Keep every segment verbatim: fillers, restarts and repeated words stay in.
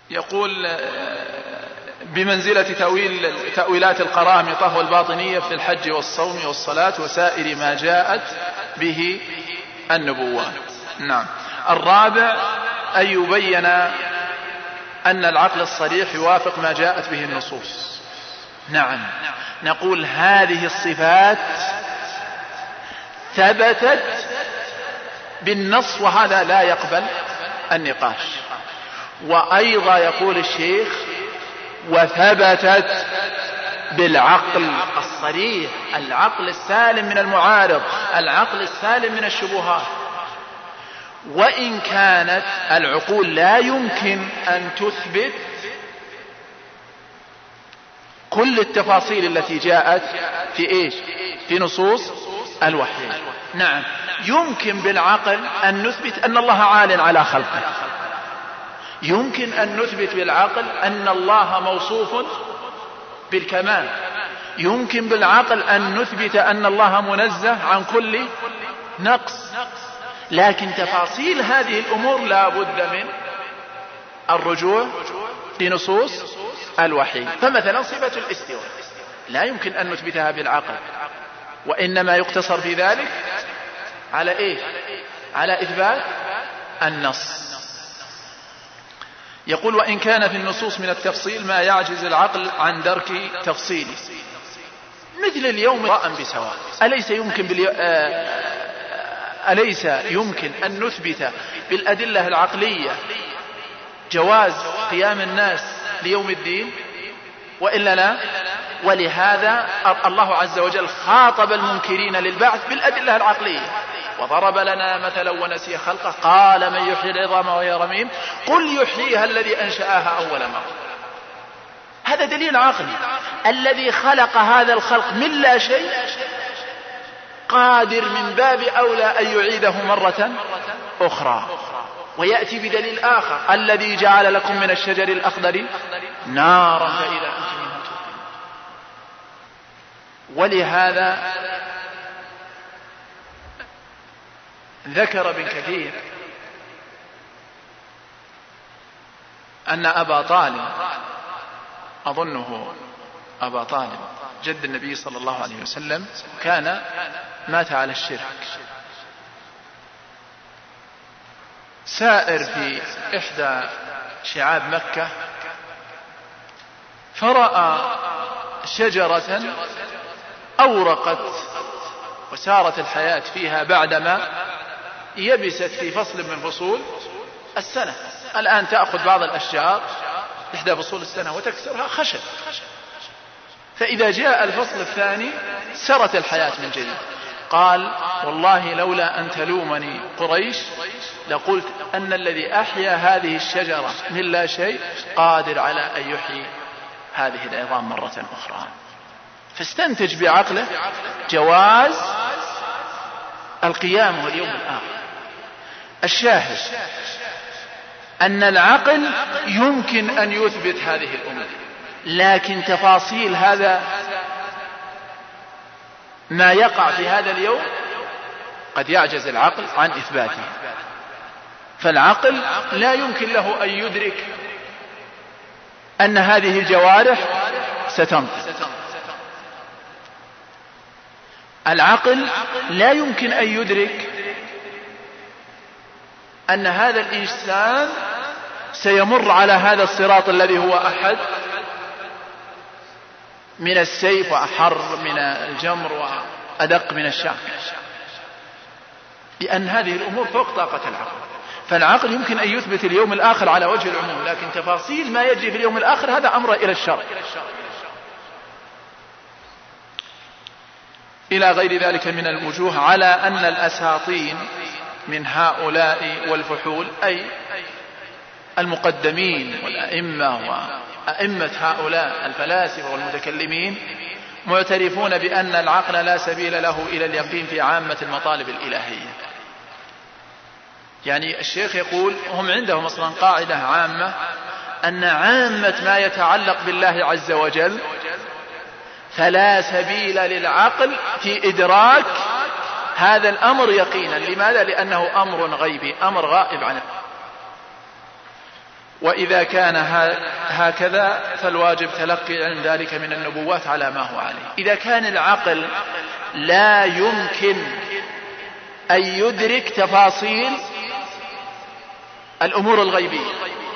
يقول بمنزلة تأويل تأويلات القرامطة والباطنية في الحج والصوم والصلاة وسائر ما جاءت به النبوات. نعم. الرابع أن يبين أن العقل الصريح يوافق ما جاءت به النصوص. نعم، نقول هذه الصفات ثبتت بالنص وهذا لا يقبل النقاش. وأيضا يقول الشيخ وثبتت بالعقل الصريح، العقل السالم من المعارض، العقل السالم من الشبهات. وإن كانت العقول لا يمكن أن تثبت كل التفاصيل التي جاءت في إيش؟ في نصوص الوحي. نعم، يمكن بالعقل أن نثبت أن الله عال على خلقه، يمكن أن نثبت بالعقل أن الله موصوف بالكمال، يمكن بالعقل أن نثبت أن الله منزه عن كل نقص. لكن تفاصيل هذه الأمور لا بد من الرجوع لنصوص الوحي. فمثلا صفة الاستواء لا يمكن أن نثبتها بالعقل، وإنما يقتصر في ذلك على إيه؟ على إثبات النص. يقول وإن كان في النصوص من التفصيل ما يعجز العقل عن درك تفصيله، مثل اليوم راء بسواء، أليس يمكن بالي... أليس يمكن أن نثبت بالأدلة العقلية جواز قيام الناس ليوم الدين؟ وإلا لا. ولهذا الله عز وجل خاطب المنكرين للبعث بالأدلة العقلية، وضرب لنا مثلا ونسي خلقه قال من يحيي العظام وهي رميم قل يحييها الذي أنشأها أول مرة. هذا دليل عقلي، الذي خلق هذا الخلق من لا شيء قادر من باب أولى أن يعيده مرة أخرى. ويأتي بدليل آخر الذي جعل لكم من الشجر الأخضر نارا فإذا أنتم منها توقدون. ولهذا ذكر ابن كثير أن أبا طالب، أظنه أبا طالب جد النبي صلى الله عليه وسلم، كان مات على الشرك، سائر في إحدى شعاب مكة فرأى شجرة أورقت وسارت الحياة فيها بعدما يبست في فصل من فصول السنة. الآن تأخذ بعض الأشجار إحدى فصول السنة وتكسرها خشب، فإذا جاء الفصل الثاني سرت الحياة من جديد. قال والله لولا أن تلومني قريش لقلت أن الذي أحيا هذه الشجرة من لا شيء قادر على أن يحيي هذه العظام مرة أخرى. فاستنتج بعقله جواز القيام واليوم الآخر. الشاهد أن العقل يمكن أن يثبت هذه الأمور، لكن تفاصيل هذا ما يقع في هذا اليوم قد يعجز العقل عن إثباته. فالعقل لا يمكن له أن يدرك أن هذه الجوارح ستنطق، العقل لا يمكن أن يدرك أن هذا الإنسان سيمر على هذا الصراط الذي هو أحد من السيف وأحر من الجمر وأدق من الشعر، لأن هذه الأمور فوق طاقة العقل. فالعقل يمكن أن يثبت اليوم الآخر على وجه العموم، لكن تفاصيل ما يجري في اليوم الآخر هذا أمر إلى الشرع. إلى غير ذلك من الوجوه على أن الأساطين من هؤلاء والفحول أي المقدمين والأئمة وأئمة هؤلاء الفلاسفة والمتكلمين معترفون بأن العقل لا سبيل له إلى اليقين في عامة المطالب الإلهية. يعني الشيخ يقول هم عندهم أصلا قاعدة عامة أن عامة ما يتعلق بالله عز وجل فلا سبيل للعقل في إدراك هذا الأمر يقينا. لماذا؟ لأنه أمر غيبي، أمر غائب عنه. وإذا كان هكذا فالواجب تلقي علم ذلك من النبوات على ما هو عليه. إذا كان العقل لا يمكن أن يدرك تفاصيل الأمور الغيبية،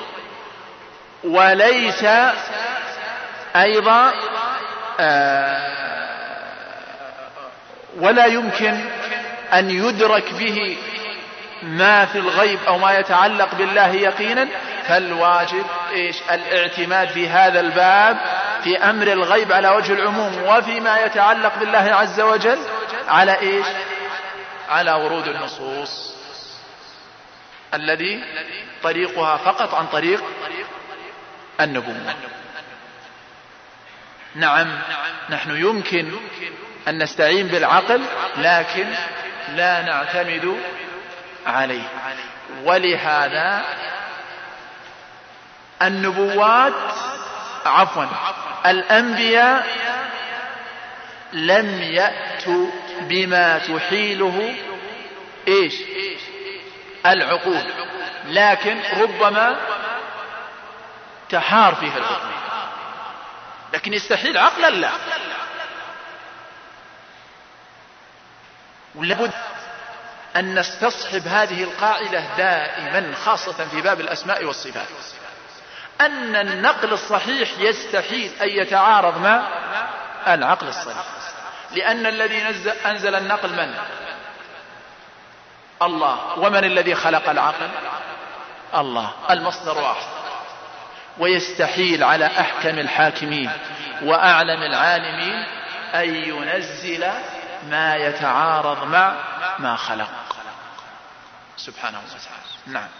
وليس أيضا ولا يمكن أن يدرك به ما في الغيب أو ما يتعلق بالله يقينا، فالواجب إيش؟ الاعتماد في هذا الباب في أمر الغيب على وجه العموم، وفيما يتعلق بالله عز وجل على إيش؟ على ورود النصوص الذي طريقها فقط عن طريق النبوة. نعم، نحن يمكن أن نستعين بالعقل لكن لا نعتمد عليه. ولهذا النبوات عفوا الأنبياء لم يأتوا بما تحيله إيش؟ العقول، لكن ربما تحار فيه العقول، لكن يستحيل عقلا لا. ولابد أن نستصحب هذه القاعدة دائما، خاصة في باب الأسماء والصفات، أن النقل الصحيح يستحيل أن يتعارض مع العقل الصحيح، لأن الذي أنزل النقل من؟ الله. ومن الذي خلق العقل؟ الله. المصدر واحد، ويستحيل على أحكم الحاكمين وأعلم العالمين أن ينزل ما يتعارض مع ما خلق سبحانه وتعالى. نعم.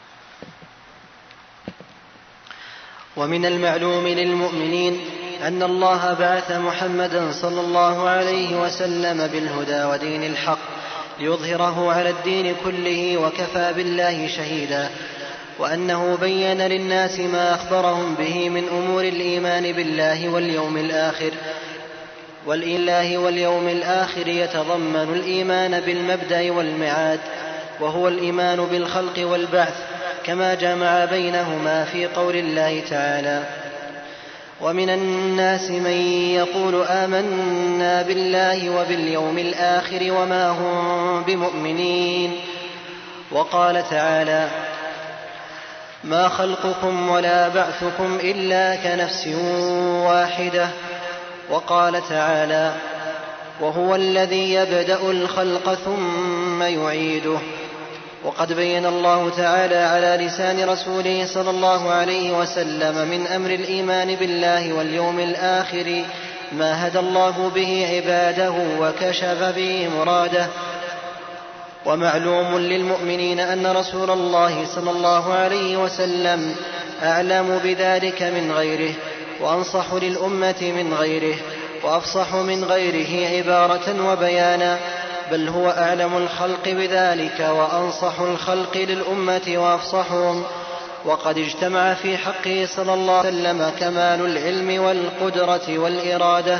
ومن المعلوم للمؤمنين أن الله بعث محمدا صلى الله عليه وسلم بالهدى ودين الحق ليظهره على الدين كله وكفى بالله شهيدا، وأنه بين للناس ما أخبرهم به من أمور الإيمان بالله واليوم الآخر. والإله واليوم الآخر يتضمن الإيمان بالمبدأ والمعاد، وهو الإيمان بالخلق والبعث، كما جمع بينهما في قول الله تعالى: ومن الناس من يقول آمنا بالله وباليوم الآخر وما هم بمؤمنين. وقال تعالى: ما خلقكم ولا بعثكم إلا كنفس واحدة. وقال تعالى: وهو الذي يبدأ الخلق ثم يعيده. وقد بين الله تعالى على لسان رسوله صلى الله عليه وسلم من أمر الإيمان بالله واليوم الآخر ما هدى الله به عباده وكشف به مراده. ومعلوم للمؤمنين أن رسول الله صلى الله عليه وسلم أعلم بذلك من غيره، وأنصح للأمة من غيره، وأفصح من غيره عبارة وبيانا، بل هو أعلم الخلق بذلك وأنصح الخلق للأمة وأفصحهم. وقد اجتمع في حقه صلى الله عليه وسلم كمال العلم والقدرة والإرادة.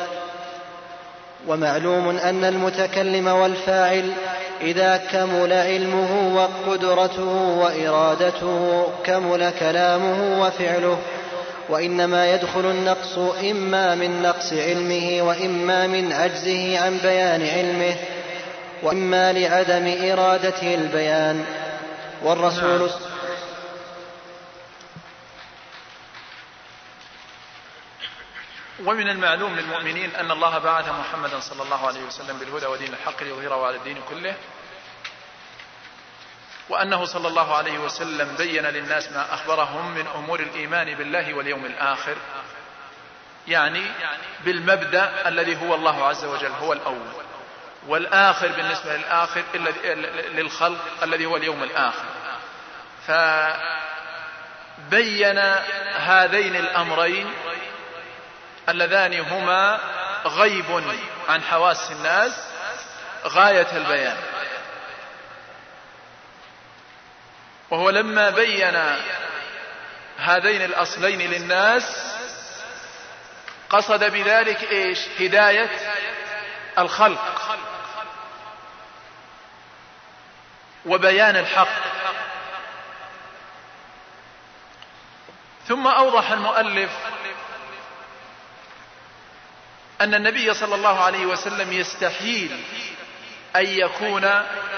ومعلوم أن المتكلم والفاعل إذا كمل علمه وقدرته وإرادته كمل كلامه وفعله، وإنما يدخل النقص إما من نقص علمه وإما من عجزه عن بيان علمه، وإما لعدم إرادته البيان. والرسول ومن المعلوم للمؤمنين أن الله بعث محمدا صلى الله عليه وسلم بالهدى ودين الحق ليظهره على الدين كله، وأنه صلى الله عليه وسلم بين للناس ما أخبرهم من أمور الإيمان بالله واليوم الآخر، يعني بالمبدأ الذي هو الله عز وجل هو الأول، والآخر بالنسبة للآخر للخلق الذي هو اليوم الآخر. فبين هذين الأمرين اللذان هما غيب عن حواس الناس غاية البيان. وهو لما بين هذين الأصلين للناس قصد بذلك إيش؟ هداية الخلق وبيان الحق. ثم أوضح المؤلف أن النبي صلى الله عليه وسلم يستحيل أن يكون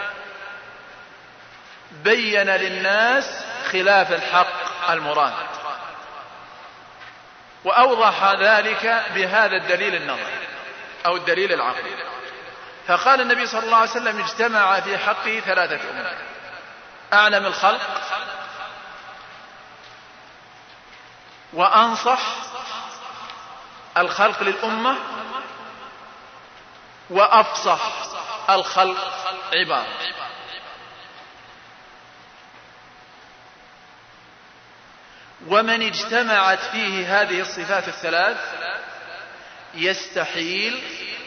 بين للناس خلاف الحق المراد، وأوضح ذلك بهذا الدليل النظري أو الدليل العقلي. فقال النبي صلى الله عليه وسلم اجتمع في حقه ثلاثة أمور: أعلم الخلق، وأنصح الخلق للأمة، وأفصح الخلق عبارة. ومن اجتمعت فيه هذه الصفات الثلاث يستحيل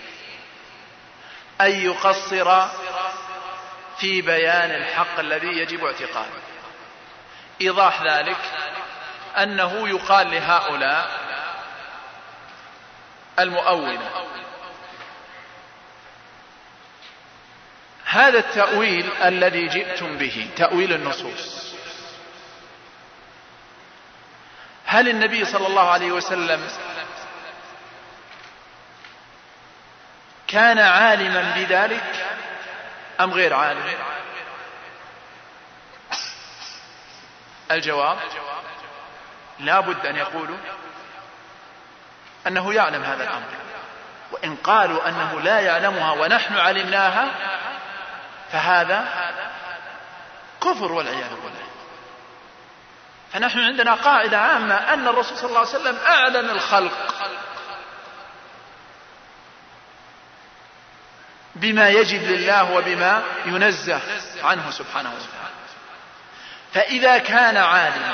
أن يقصر في بيان الحق الذي يجب اعتقاده. إيضاح ذلك أنه يقال لهؤلاء المؤولة: هذا التأويل الذي جئتم به، تأويل النصوص، هل النبي صلى الله عليه وسلم كان عالما بذلك أم غير عالم؟ الجواب: لا بد أن يقولوا أنه يعلم هذا الأمر، وإن قالوا أنه لا يعلمها ونحن علمناها فهذا كفر والعياذ بالله. فنحن عندنا قاعدة عامة أن الرسول صلى الله عليه وسلم أعلم الخلق بما يجب لله وبما ينزه عنه سبحانه وتعالى. فإذا كان عالما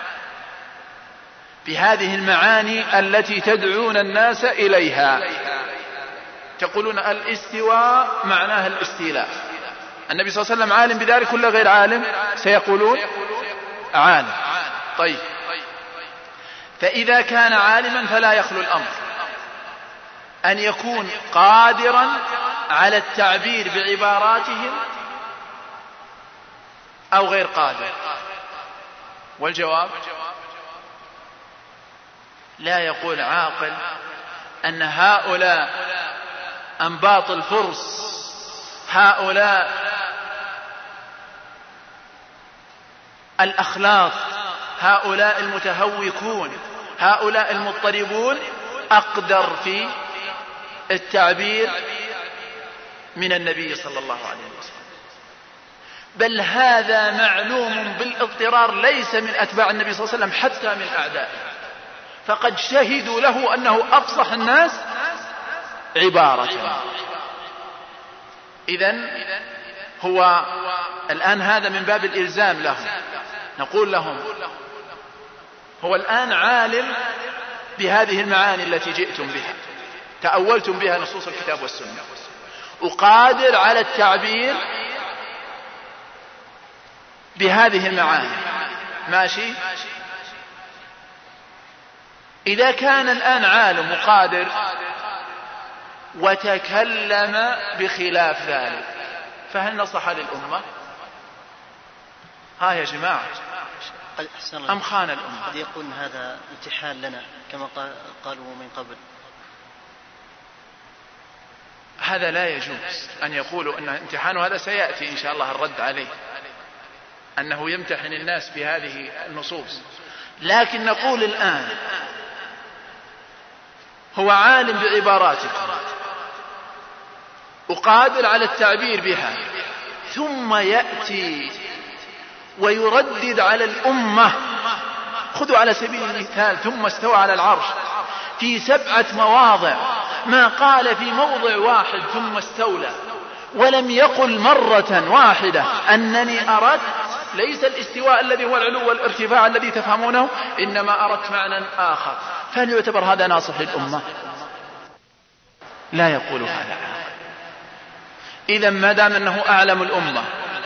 بهذه المعاني التي تدعون الناس إليها، تقولون الاستواء معناها الاستيلاء، النبي صلى الله عليه وسلم عالم بذلك ولا غير عالم؟ سيقولون عالم. طيب، فإذا كان عالما فلا يخلو الأمر أن يكون قادرا على التعبير بعباراتهم أو غير قادر. والجواب: لا يقول عاقل أن هؤلاء أنباط الفرس، هؤلاء الأخلاق، هؤلاء المتهوكون، هؤلاء المضطربون أقدر في التعبير من النبي صلى الله عليه وسلم. بل هذا معلوم بالاضطرار ليس من أتباع النبي صلى الله عليه وسلم حتى من أعدائه، فقد شهدوا له أنه أفصح الناس عبارة. إذن هو الآن هذا من باب الإلزام لهم، نقول لهم هو الآن عالم بهذه المعاني التي جئتم بها، تأولتم بها نصوص الكتاب والسنة، وقادر على التعبير بهذه المعاني، ماشي؟ إذا كان الآن عالم وقادر وتكلم بخلاف ذلك فهل نصح للأمة؟ ها يا جماعة، أم خان الأمة؟ قد يكون هذا امتحان لنا كما قالوا من قبل. هذا لا يجوز أن يقولوا أن امتحان، وهذا سيأتي إن شاء الله الرد عليه، أنه يمتحن الناس بهذه النصوص. لكن نقول الآن هو عالم بعباراتكم وقادر على التعبير بها، ثم يأتي ويردد على الأمة. خذوا على سبيل المثال: ثم استوى على العرش في سبعة مواضع، ما قال في موضع واحد ثم استولى، ولم يقل مرة واحدة أنني أردت ليس الاستواء الذي هو العلو والارتفاع الذي تفهمونه، إنما أردت معنى آخر. فهل يعتبر هذا ناصح للأمة؟ لا يقول هذا. إذا ما دام أنه أعلم الأمة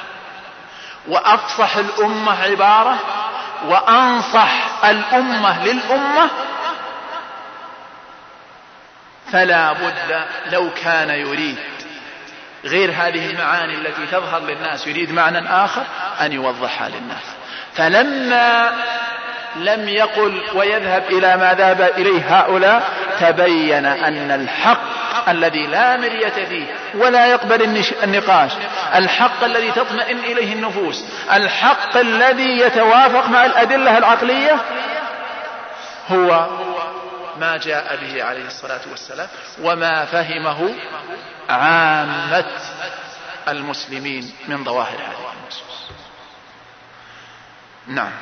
وأفصح الأمة عبارة وأنصح الأمة للأمة، فلا بد لو كان يريد غير هذه المعاني التي تظهر للناس، يريد معنى آخر، أن يوضحها للناس. فلما لم يقل ويذهب إلى ما ذهب إليه هؤلاء، تبين أن الحق الذي لا مرية فيه ولا يقبل النقاش، الحق الذي تطمئن إليه النفوس، الحق الذي يتوافق مع الأدلة العقلية، هو ما جاء به عليه الصلاة والسلام وما فهمه عامة المسلمين من ظواهر هذه النصوص. نعم.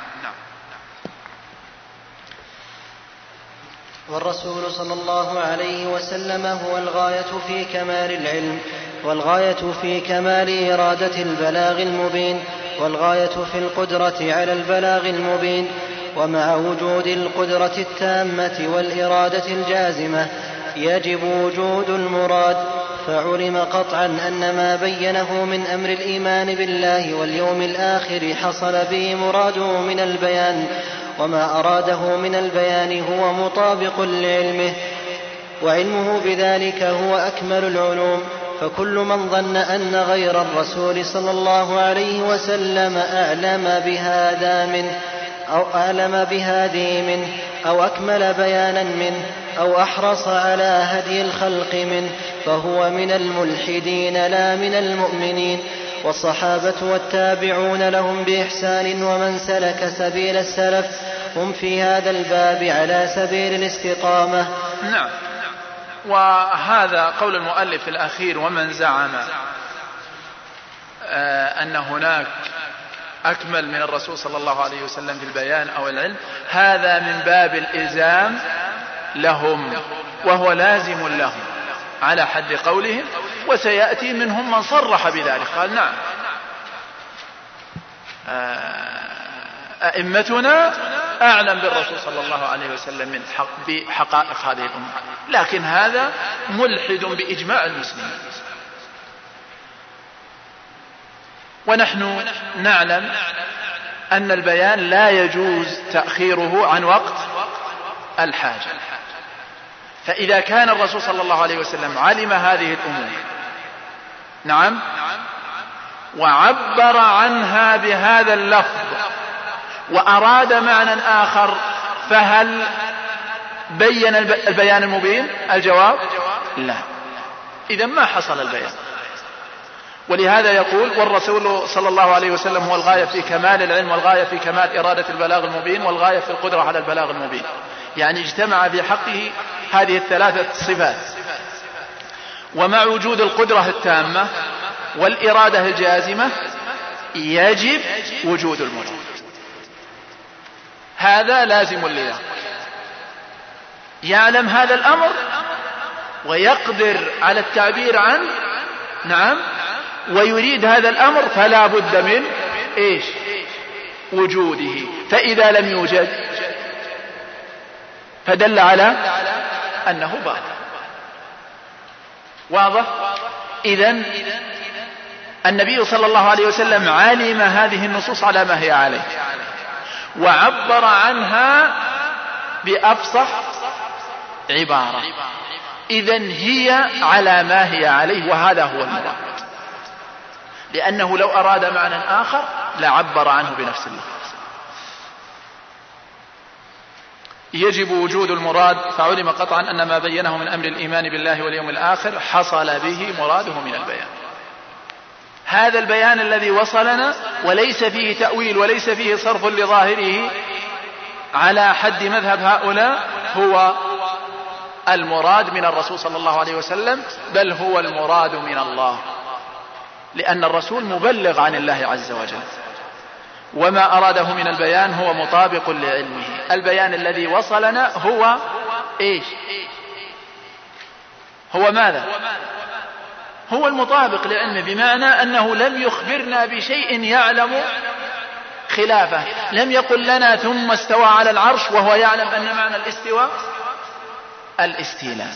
والرسول صلى الله عليه وسلم هو الغاية في كمال العلم، والغاية في كمال إرادة البلاغ المبين، والغاية في القدرة على البلاغ المبين. ومع وجود القدرة التامة والإرادة الجازمة يجب وجود المراد، فعلم قطعا أن ما بينه من أمر الإيمان بالله واليوم الآخر حصل به مراده من البيان، وما أراده من البيان هو مطابق لعلمه، وعلمه بذلك هو أكمل العلوم. فكل من ظن أن غير الرسول صلى الله عليه وسلم أعلم بهذا منه أو أعلم بهذه منه أو أكمل بيانا منه أو أحرص على هدي الخلق منه فهو من الملحدين لا من المؤمنين. والصحابة والتابعون لهم بإحسان ومن سلك سبيل السلف هم في هذا الباب على سبيل الاستقامة. نعم. وهذا قول المؤلف الأخير: ومن زعم أن هناك أكمل من الرسول صلى الله عليه وسلم في البيان أو العلم، هذا من باب الإلزام لهم، وهو لازم لهم على حد قولهم. وسيأتي منهم من صرح بذلك، قال: نعم، أئمتنا أعلم بالرسول صلى الله عليه وسلم من حق بحقائق هذه الأمة، لكن هذا ملحد بإجماع المسلمين. ونحن نعلم أن البيان لا يجوز تأخيره عن وقت الحاجة، فإذا كان الرسول صلى الله عليه وسلم علم هذه الأمور، نعم، وعبر عنها بهذا اللفظ وأراد معنى آخر، فهل بين البيان المبين؟ الجواب: لا، إذا ما حصل البيان. ولهذا يقول: والرسول صلى الله عليه وسلم هو الغاية في كمال العلم، والغاية في كمال إرادة البلاغ المبين، والغاية في القدرة على البلاغ المبين. يعني اجتمع في حقه هذه الثلاثة صفات. ومع وجود القدرة التامة والإرادة الجازمة يجب وجود المراد، هذا لازم لله. يعلم هذا الأمر ويقدر على التعبير عنه، نعم، ويريد هذا الأمر، فلا بد من إيش؟ وجوده. فإذا لم يوجد فدل على أنه باطل. واضح؟ إذن النبي صلى الله عليه وسلم علم هذه النصوص على ما هي عليه، وعبر عنها بأفصح عبارة، إذن هي على ما هي عليه، وهذا هو المراد. لأنه لو أراد معنى آخر لعبر عنه بنفس اللفظ. يجب وجود المراد، فعلم قطعا أن ما بينه من أمر الإيمان بالله واليوم الآخر حصل به مراده من البيان. هذا البيان الذي وصلنا وليس فيه تأويل وليس فيه صرف لظاهره على حد مذهب هؤلاء، هو المراد من الرسول صلى الله عليه وسلم، بل هو المراد من الله، لأن الرسول مبلغ عن الله عز وجل، وما أراده من البيان هو مطابق لعلمه. البيان الذي وصلنا هو إيش؟ هو ماذا؟ هو المطابق لعلمه، بمعنى أنه لم يخبرنا بشيء يعلم خلافه. لم يقل لنا ثم استوى على العرش وهو يعلم أن معنى الاستواء الاستيلاء،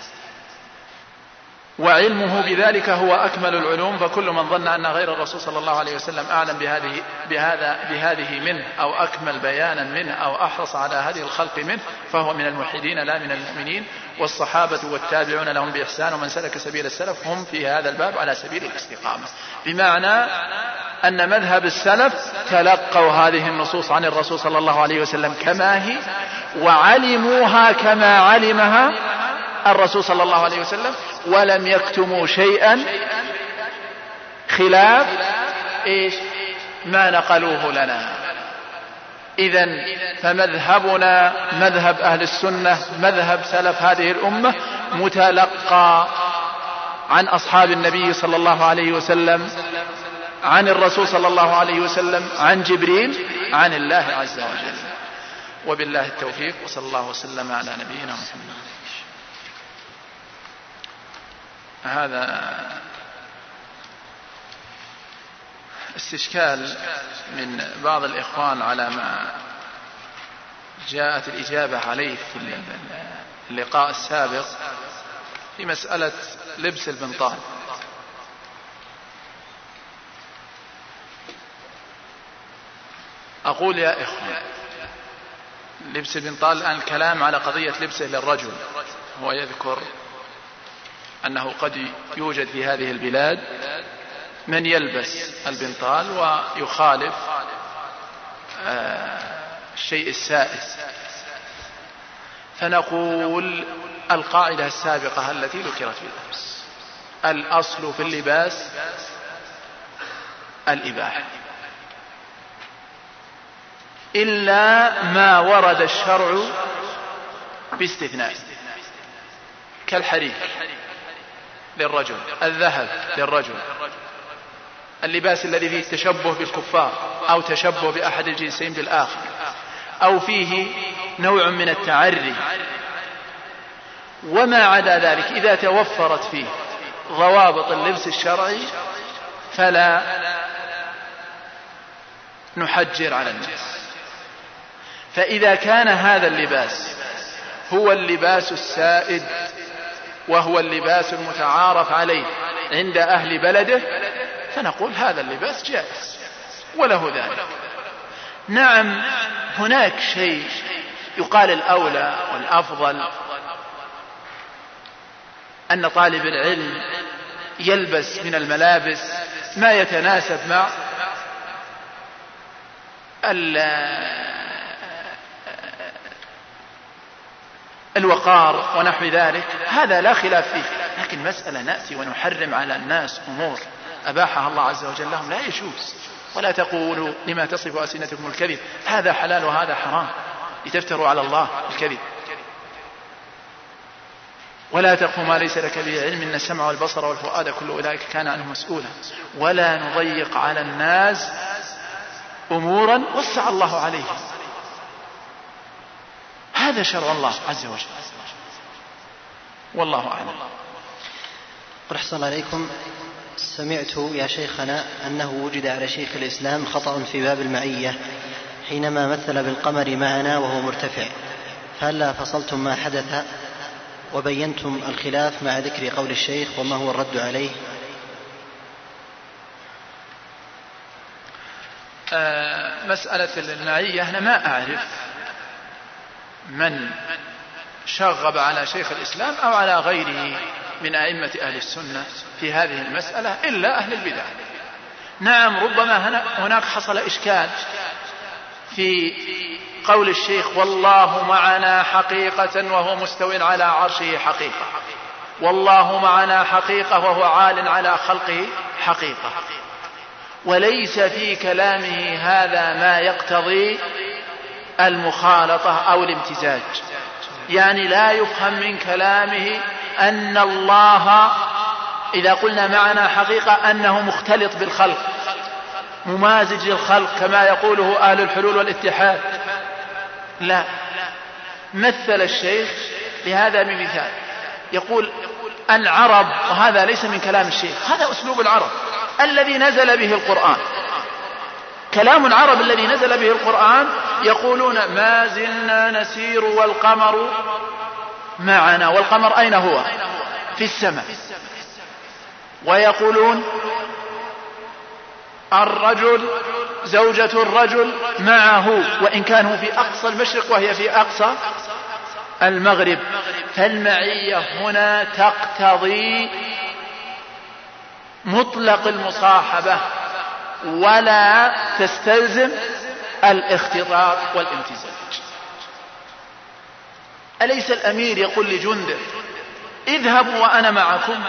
وعلمه بذلك هو أكمل العلوم. فكل من ظن أن غير الرسول صلى الله عليه وسلم أعلم بهذه, بهذا بهذه منه أو أكمل بيانا منه أو أحرص على هذه الخلق منه فهو من الملحدين لا من المؤمنين. والصحابة والتابعون لهم بإحسان ومن سلك سبيل السلف هم في هذا الباب على سبيل الاستقامة، بمعنى أن مذهب السلف تلقوا هذه النصوص عن الرسول صلى الله عليه وسلم كما هي وعلموها كما علمها الرسول صلى الله عليه وسلم، ولم يكتموا شيئا خلاف إيش ما نقلوه لنا. إذن فمذهبنا مذهب أهل السنة مذهب سلف هذه الأمة متلقى عن أصحاب النبي صلى الله عليه وسلم، عن الرسول صلى الله عليه وسلم، عن جبريل، عن الله عز وجل. وبالله التوفيق، وصلى الله وسلم على نبينا محمد. هذا استشكال من بعض الإخوان على ما جاءت الإجابة عليه في اللقاء السابق في مسألة لبس البنطال. أقول يا إخوان، لبس البنطال الآن الكلام على قضية لبسه للرجل. هو يذكر أنه قد يوجد في هذه البلاد من يلبس البنطال ويخالف الشيء السائد، فنقول القاعدة السابقة التي ذكرت في الأمس، الأصل في اللباس الإباحة إلا ما ورد الشرع باستثناء، كالحرير للرجل، الذهب للرجل، اللباس الذي فيه تشبه بالكفار أو تشبه بأحد الجنسين بالآخر أو فيه نوع من التعري. وما عدا ذلك إذا توفرت فيه ضوابط اللبس الشرعي فلا نحجر على الناس. فإذا كان هذا اللباس هو اللباس السائد وهو اللباس المتعارف عليه عند أهل بلده فنقول هذا اللباس جائز وله ذلك. نعم هناك شيء يقال الأولى والأفضل أن طالب العلم يلبس من الملابس ما يتناسب مع الوقار ونحو ذلك، هذا لا خلاف فيه. لكن مسألة نأتي ونحرم على الناس أمور أباحها الله عز وجل لهم لا يجوز. ولا تقولوا لما تصف ألسنتكم الكذب هذا حلال وهذا حرام لتفتروا على الله الكذب. ولا تقف ما ليس لك به علم إن السمع والبصر والفؤاد كل أولئك كان عنه مسؤولا. ولا نضيق على الناس أمورا وسع الله عليهم، هذا شرع الله عز وجل والله أعلم. أحسن عليكم. سمعت يا شيخنا أنه وجد على شيخ الإسلام خطأ في باب المعية حينما مثل بالقمر معنا وهو مرتفع، فهلا فصلتم ما حدث وبينتم الخلاف مع ذكر قول الشيخ وما هو الرد عليه؟ آه مسألة المعية أنا ما أعرف من شغب على شيخ الإسلام أو على غيره من أئمة أهل السنة في هذه المسألة إلا أهل البدع. نعم ربما هناك حصل إشكال في قول الشيخ والله معنا حقيقة وهو مستوٍ على عرشه حقيقة، والله معنا حقيقة وهو عال على خلقه حقيقة، وليس في كلامه هذا ما يقتضي المخالطة أو الامتزاج. يعني لا يفهم من كلامه أن الله إذا قلنا معنا حقيقة أنه مختلط بالخلق ممازج للخلق كما يقوله أهل الحلول والاتحاد. لا، مثل الشيخ لهذا بمثال يقول العرب، وهذا ليس من كلام الشيخ، هذا أسلوب العرب الذي نزل به القرآن، كلام العرب الذي نزل به القرآن، يقولون ما زلنا نسير والقمر معنا، والقمر أين هو؟ في السماء. ويقولون الرجل زوجة الرجل معه وإن كانوا في أقصى المشرق وهي في أقصى المغرب. فالمعية هنا تقتضي مطلق المصاحبة ولا تستلزم الاختلاط والامتزاج. أليس الأمير يقول لجنده اذهبوا وأنا معكم؟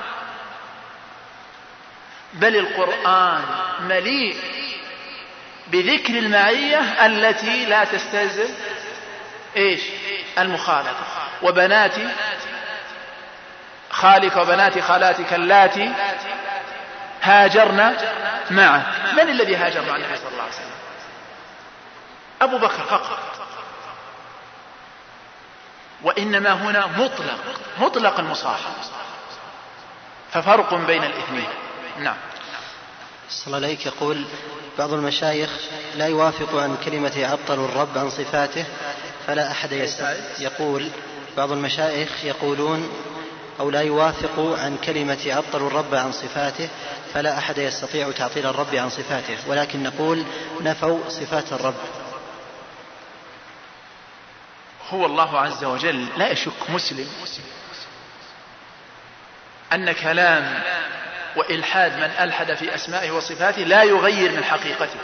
بل القرآن مليء بذكر المعية التي لا تستلزم ايش؟ المخالطة. وبنات خالك وبنات خالاتك اللاتي هاجرن معه. من الذي هاجر مع النبي صلى الله عليه وسلم؟ أبو بكر فقط. وإنما هنا مطلق مطلق المصاحبة، ففرق بين الاثنين. نعم. صلى الله عليك. يقول بعض المشايخ لا يوافق عن كلمة عطل الرب عن صفاته فلا أحد يستطيع. يقول بعض المشايخ يقولون أو لا يوافق عن كلمة عطل الرب عن صفاته فلا أحد يستطيع تعطيل الرب عن صفاته، ولكن نقول نفوا صفات الرب. هو الله عز وجل لا يشك مسلم أن كلام وإلحاد من ألحد في أسمائه وصفاته لا يغير من حقيقته،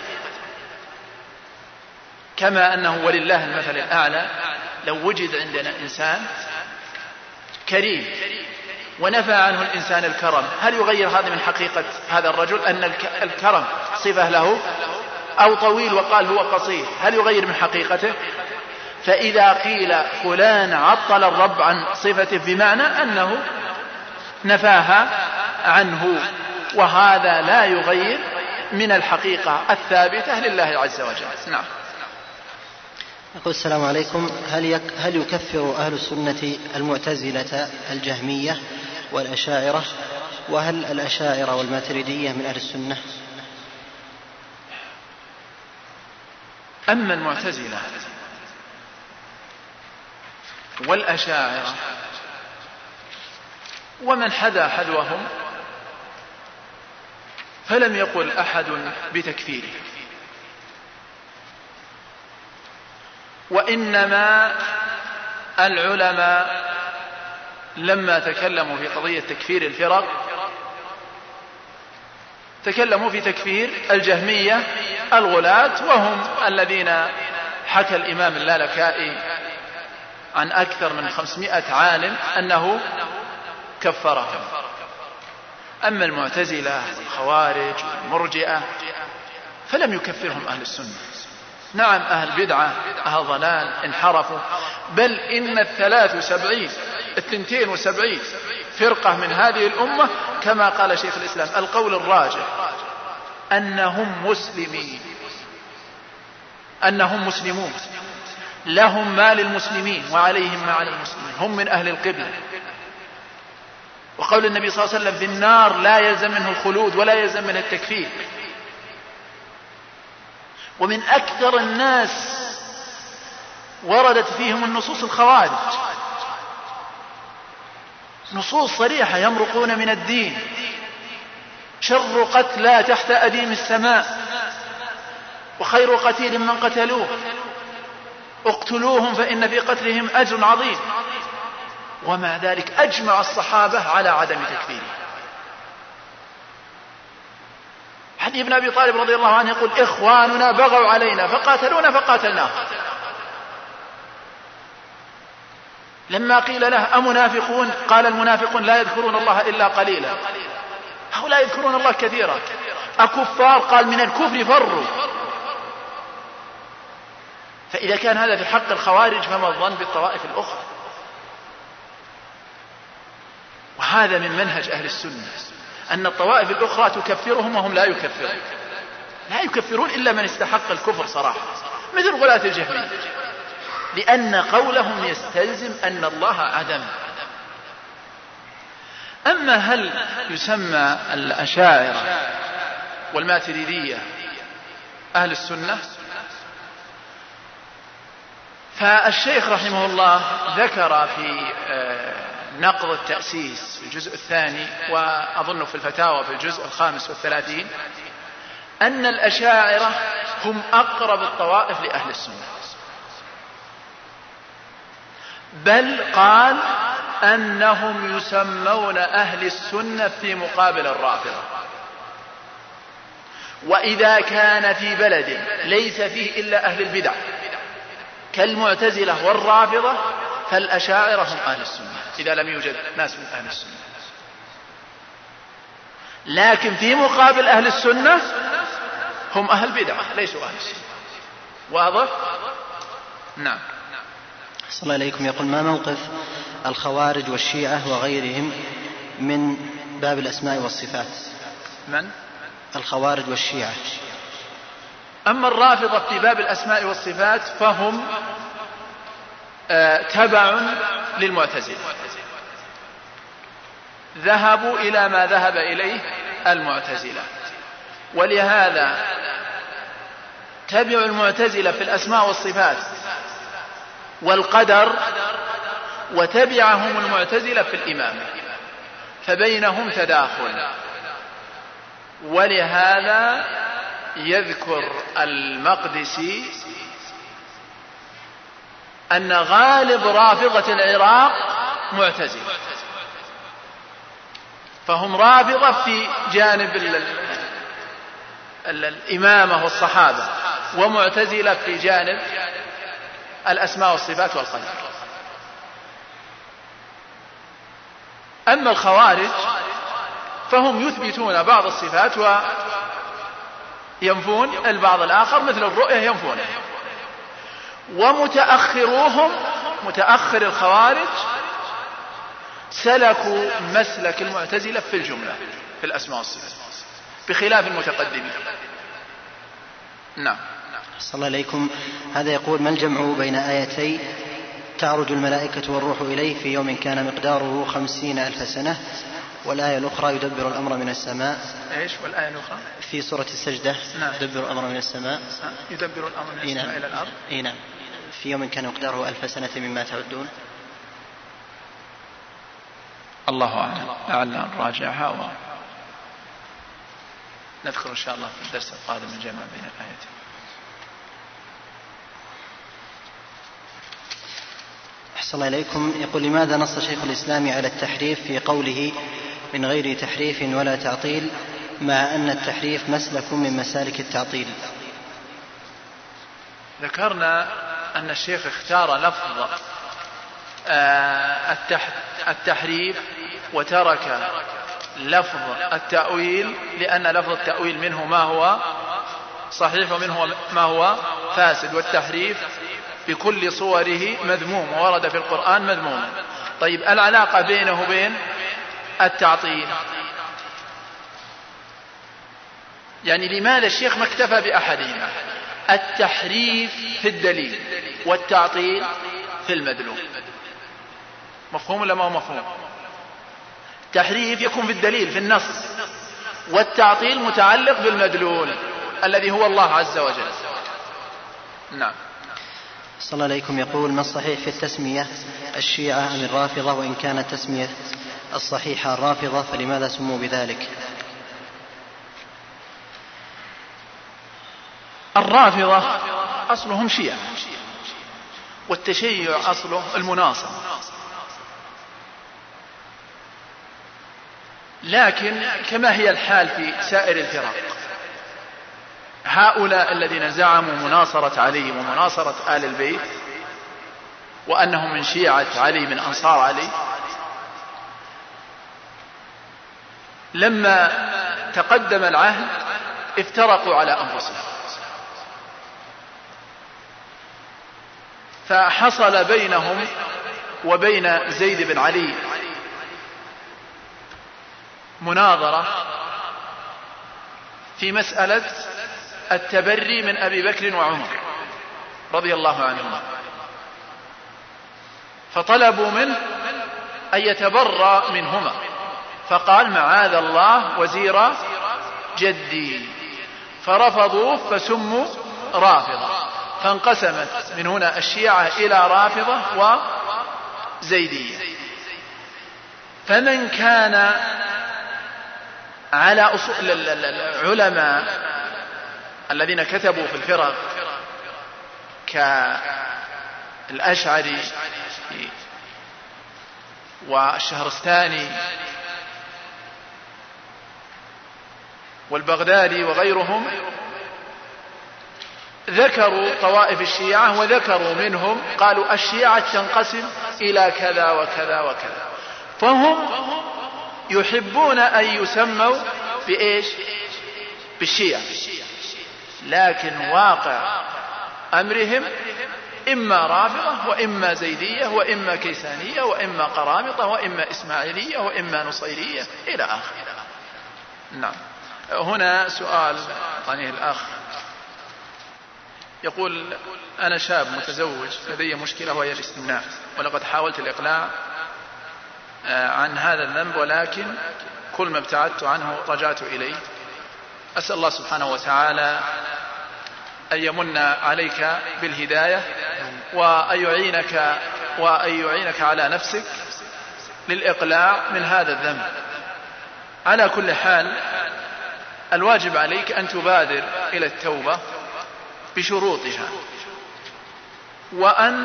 كما أنه ولله المثل الأعلى لو وجد عندنا إنسان كريم ونفى عنه الإنسان الكرم، هل يغير هذا من حقيقة هذا الرجل أن الكرم صفة له؟ أو طويل وقال هو قصير، هل يغير من حقيقته؟ فإذا قيل فلان عطل الرب عن صفته بمعنى أنه نفاها عنه، وهذا لا يغير من الحقيقة الثابتة لله عز وجل. نعم. يقول السلام عليكم. هل يك هل يكفر أهل السنة المعتزلة الجهمية والأشاعرة؟ وهل الأشاعرة والماتريدية من أهل السنة؟ أما المعتزلة والأشاعرة ومن حذا حذوهم فلم يقل أحد بتكفيره، وإنما العلماء لما تكلموا في قضية تكفير الفرق تكلموا في تكفير الجهمية الغلاة، وهم الذين حكى الإمام اللالكائي عن أكثر من خمسمائة عالم أنه كفرهم. أما المعتزلة والخوارج والمرجئة فلم يكفرهم أهل السنة. نعم أهل بدعة أهل ضلال انحرفوا، بل إن الثلاث وسبعين الثنتين وسبعين فرقة من هذه الأمة كما قال شيخ الإسلام القول الراجح أنهم مسلمين، أنهم مسلمون لهم ما للمسلمين وعليهم ما على المسلمين، هم من أهل القبلة. وقول النبي صلى الله عليه وسلم في النار لا يلزم منه الخلود ولا يلزم منه التكفير. ومن أكثر الناس وردت فيهم النصوص الخوارج، نصوص صريحة يمرقون من الدين، شر قتلى تحت أديم السماء وخير قتيل من قتلوه، اقتلوهم فإن في قتلهم أجر عظيم. ومع ذلك أجمع الصحابة على عدم تكفيره. علي بن أبي طالب رضي الله عنه يقول إخواننا بغوا علينا فقاتلونا فقاتلناهم. لما قيل له أمنافقون قال المنافقون لا يذكرون الله إلا قليلا، هؤلاء يذكرون الله كثيرا. أكفار قال من الكفر فروا. فإذا كان هذا في حق الخوارج فما الظن بالطوائف الأخرى؟ وهذا من منهج أهل السنة أن الطوائف الأخرى تكفرهم وهم لا يكفرون، لا يكفرون إلا من استحق الكفر صراحة، مثل غلاة الجهمية، لأن قولهم يستلزم أن الله عدم. أما هل يسمى الأشاعرة والماتريدية أهل السنة؟ فالشيخ رحمه الله ذكر في نقض التأسيس في الجزء الثاني وأظن في الفتاوى في الجزء الخامس والثلاثين أن الأشاعرة هم أقرب الطوائف لأهل السنة، بل قال أنهم يسمون أهل السنة في مقابل الرافضة. وإذا كان في بلد ليس فيه إلا أهل البدع كالمعتزلة والرافضة فالأشاعرة هم أهل السنة إذا لم يوجد ناس من أهل السنة. لكن في مقابل أهل السنة هم أهل بدعة ليسوا أهل السنة. واضح؟ نعم. صلى الله عليكم. يقول ما موقف الخوارج والشيعة وغيرهم من باب الأسماء والصفات؟ من؟ الخوارج والشيعة. أما الرافضة في باب الأسماء والصفات فهم آه تبع للمعتزلة، ذهبوا إلى ما ذهب إليه المعتزلة، ولهذا تبعوا المعتزلة في الأسماء والصفات والقدر، وتبعهم المعتزلة في الإمامة، فبينهم تداخل. ولهذا يذكر المقدسي أن غالب رافضة العراق معتزلة، فهم رافضة في جانب ال ال ال الإمامة والصحابة، ومعتزلة في جانب الأسماء والصفات والقدر. أما الخوارج فهم يثبتون بعض الصفات وينفون البعض الآخر، مثل الرؤية ينفونه. ومتأخروهم متأخر الخوارج سلكوا مسلك المعتزلة في الجملة في الأسماء والصفات بخلاف المتقدمين. نعم. صلى الله عليكم. هذا يقول ما الجمع بين آيتي تعرج الملائكة والروح إليه في يوم كان مقداره خمسين ألف سنة، والآية الأخرى يدبر الأمر من السماء؟ إيش والآية الأخرى؟ في سورة السجدة. نعم. يدبر الأمر من السماء. يدبر الأمر من السماء إلى الأرض. إيه نعم. في يوم كان مقداره ألف سنة مما تعدون. الله أعلم، لعلنا نراجعها ونذكر إن شاء الله في الدرس القادم الجمع بين الآيتين. أحسن الله إليكم. يقول لماذا نص شيخ الإسلام على التحريف في قوله من غير تحريف ولا تعطيل، مع أن التحريف مسلك من مسالك التعطيل؟ ذكرنا أن الشيخ اختار لفظ التحريف وترك لفظ التأويل، لأن لفظ التأويل منه ما هو صحيح ومنه ما هو فاسد، والتحريف بكل صوره مذموم وورد في القرآن مذموم. طيب العلاقة بينه وبين التعطيل، يعني لماذا الشيخ ما اكتفى بأحدهما؟ التحريف في الدليل والتعطيل في المدلول. مفهوم ولا ما هو مفهوم؟ التحريف يكون في الدليل في النص، والتعطيل متعلق بالمدلول الذي هو الله عز وجل. نعم. صلى الله عليكم. يقول ما الصحيح في التسمية الشيعة أم الرافضة؟ وإن كانت تسمية الصحيحة الرافضة فلماذا سموا بذلك؟ الرافضة أصلهم شيعة، والتشيع أصله المناصرة، لكن كما هي الحال في سائر الفرق، هؤلاء الذين زعموا مناصرة علي ومناصرة آل البيت وأنهم من شيعة علي من أنصار علي، لما تقدم العهد افترقوا على أنفسهم، فحصل بينهم وبين زيد بن علي مناظرة في مسألة التبري من أبي بكر وعمر رضي الله عنهما، فطلبوا منه أن يتبرى منهما، فقال معاذ الله وزير جدي، فرفضوا فسموا رافضة، فانقسمت من هنا الشيعة إلى رافضة وزيدية. فمن كان على أصول العلماء الذين كتبوا في الفرق كالأشعري والشهرستاني والبغدادي وغيرهم ذكروا طوائف الشيعة، وذكروا منهم قالوا الشيعة تنقسم إلى كذا وكذا وكذا، فهم يحبون أن يسموا بإيش؟ بالشيعة، لكن واقع أمرهم إما رافضة وإما زيدية وإما كيسانية وإما قرامطة وإما إسماعيلية وإما نصيرية إلى آخر. نعم. هنا سؤال طانيه الأخ يقول: أنا شاب متزوج، لدي مشكلة وهي الاستمناء، ولقد حاولت الإقلاع عن هذا الذنب، ولكن كل ما ابتعدت عنه رجعت إليه. أسأل الله سبحانه وتعالى أن يمن عليك بالهداية، وأن يعينك, وأن يعينك على نفسك للإقلاع من هذا الذنب. على كل حال الواجب عليك أن تبادر إلى التوبة بشروطها، وأن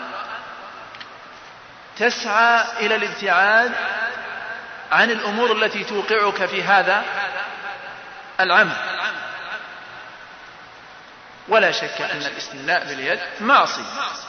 تسعى إلى الابتعاد عن الأمور التي توقعك في هذا العمل. ولا شك أن الاستمناء باليد معصية.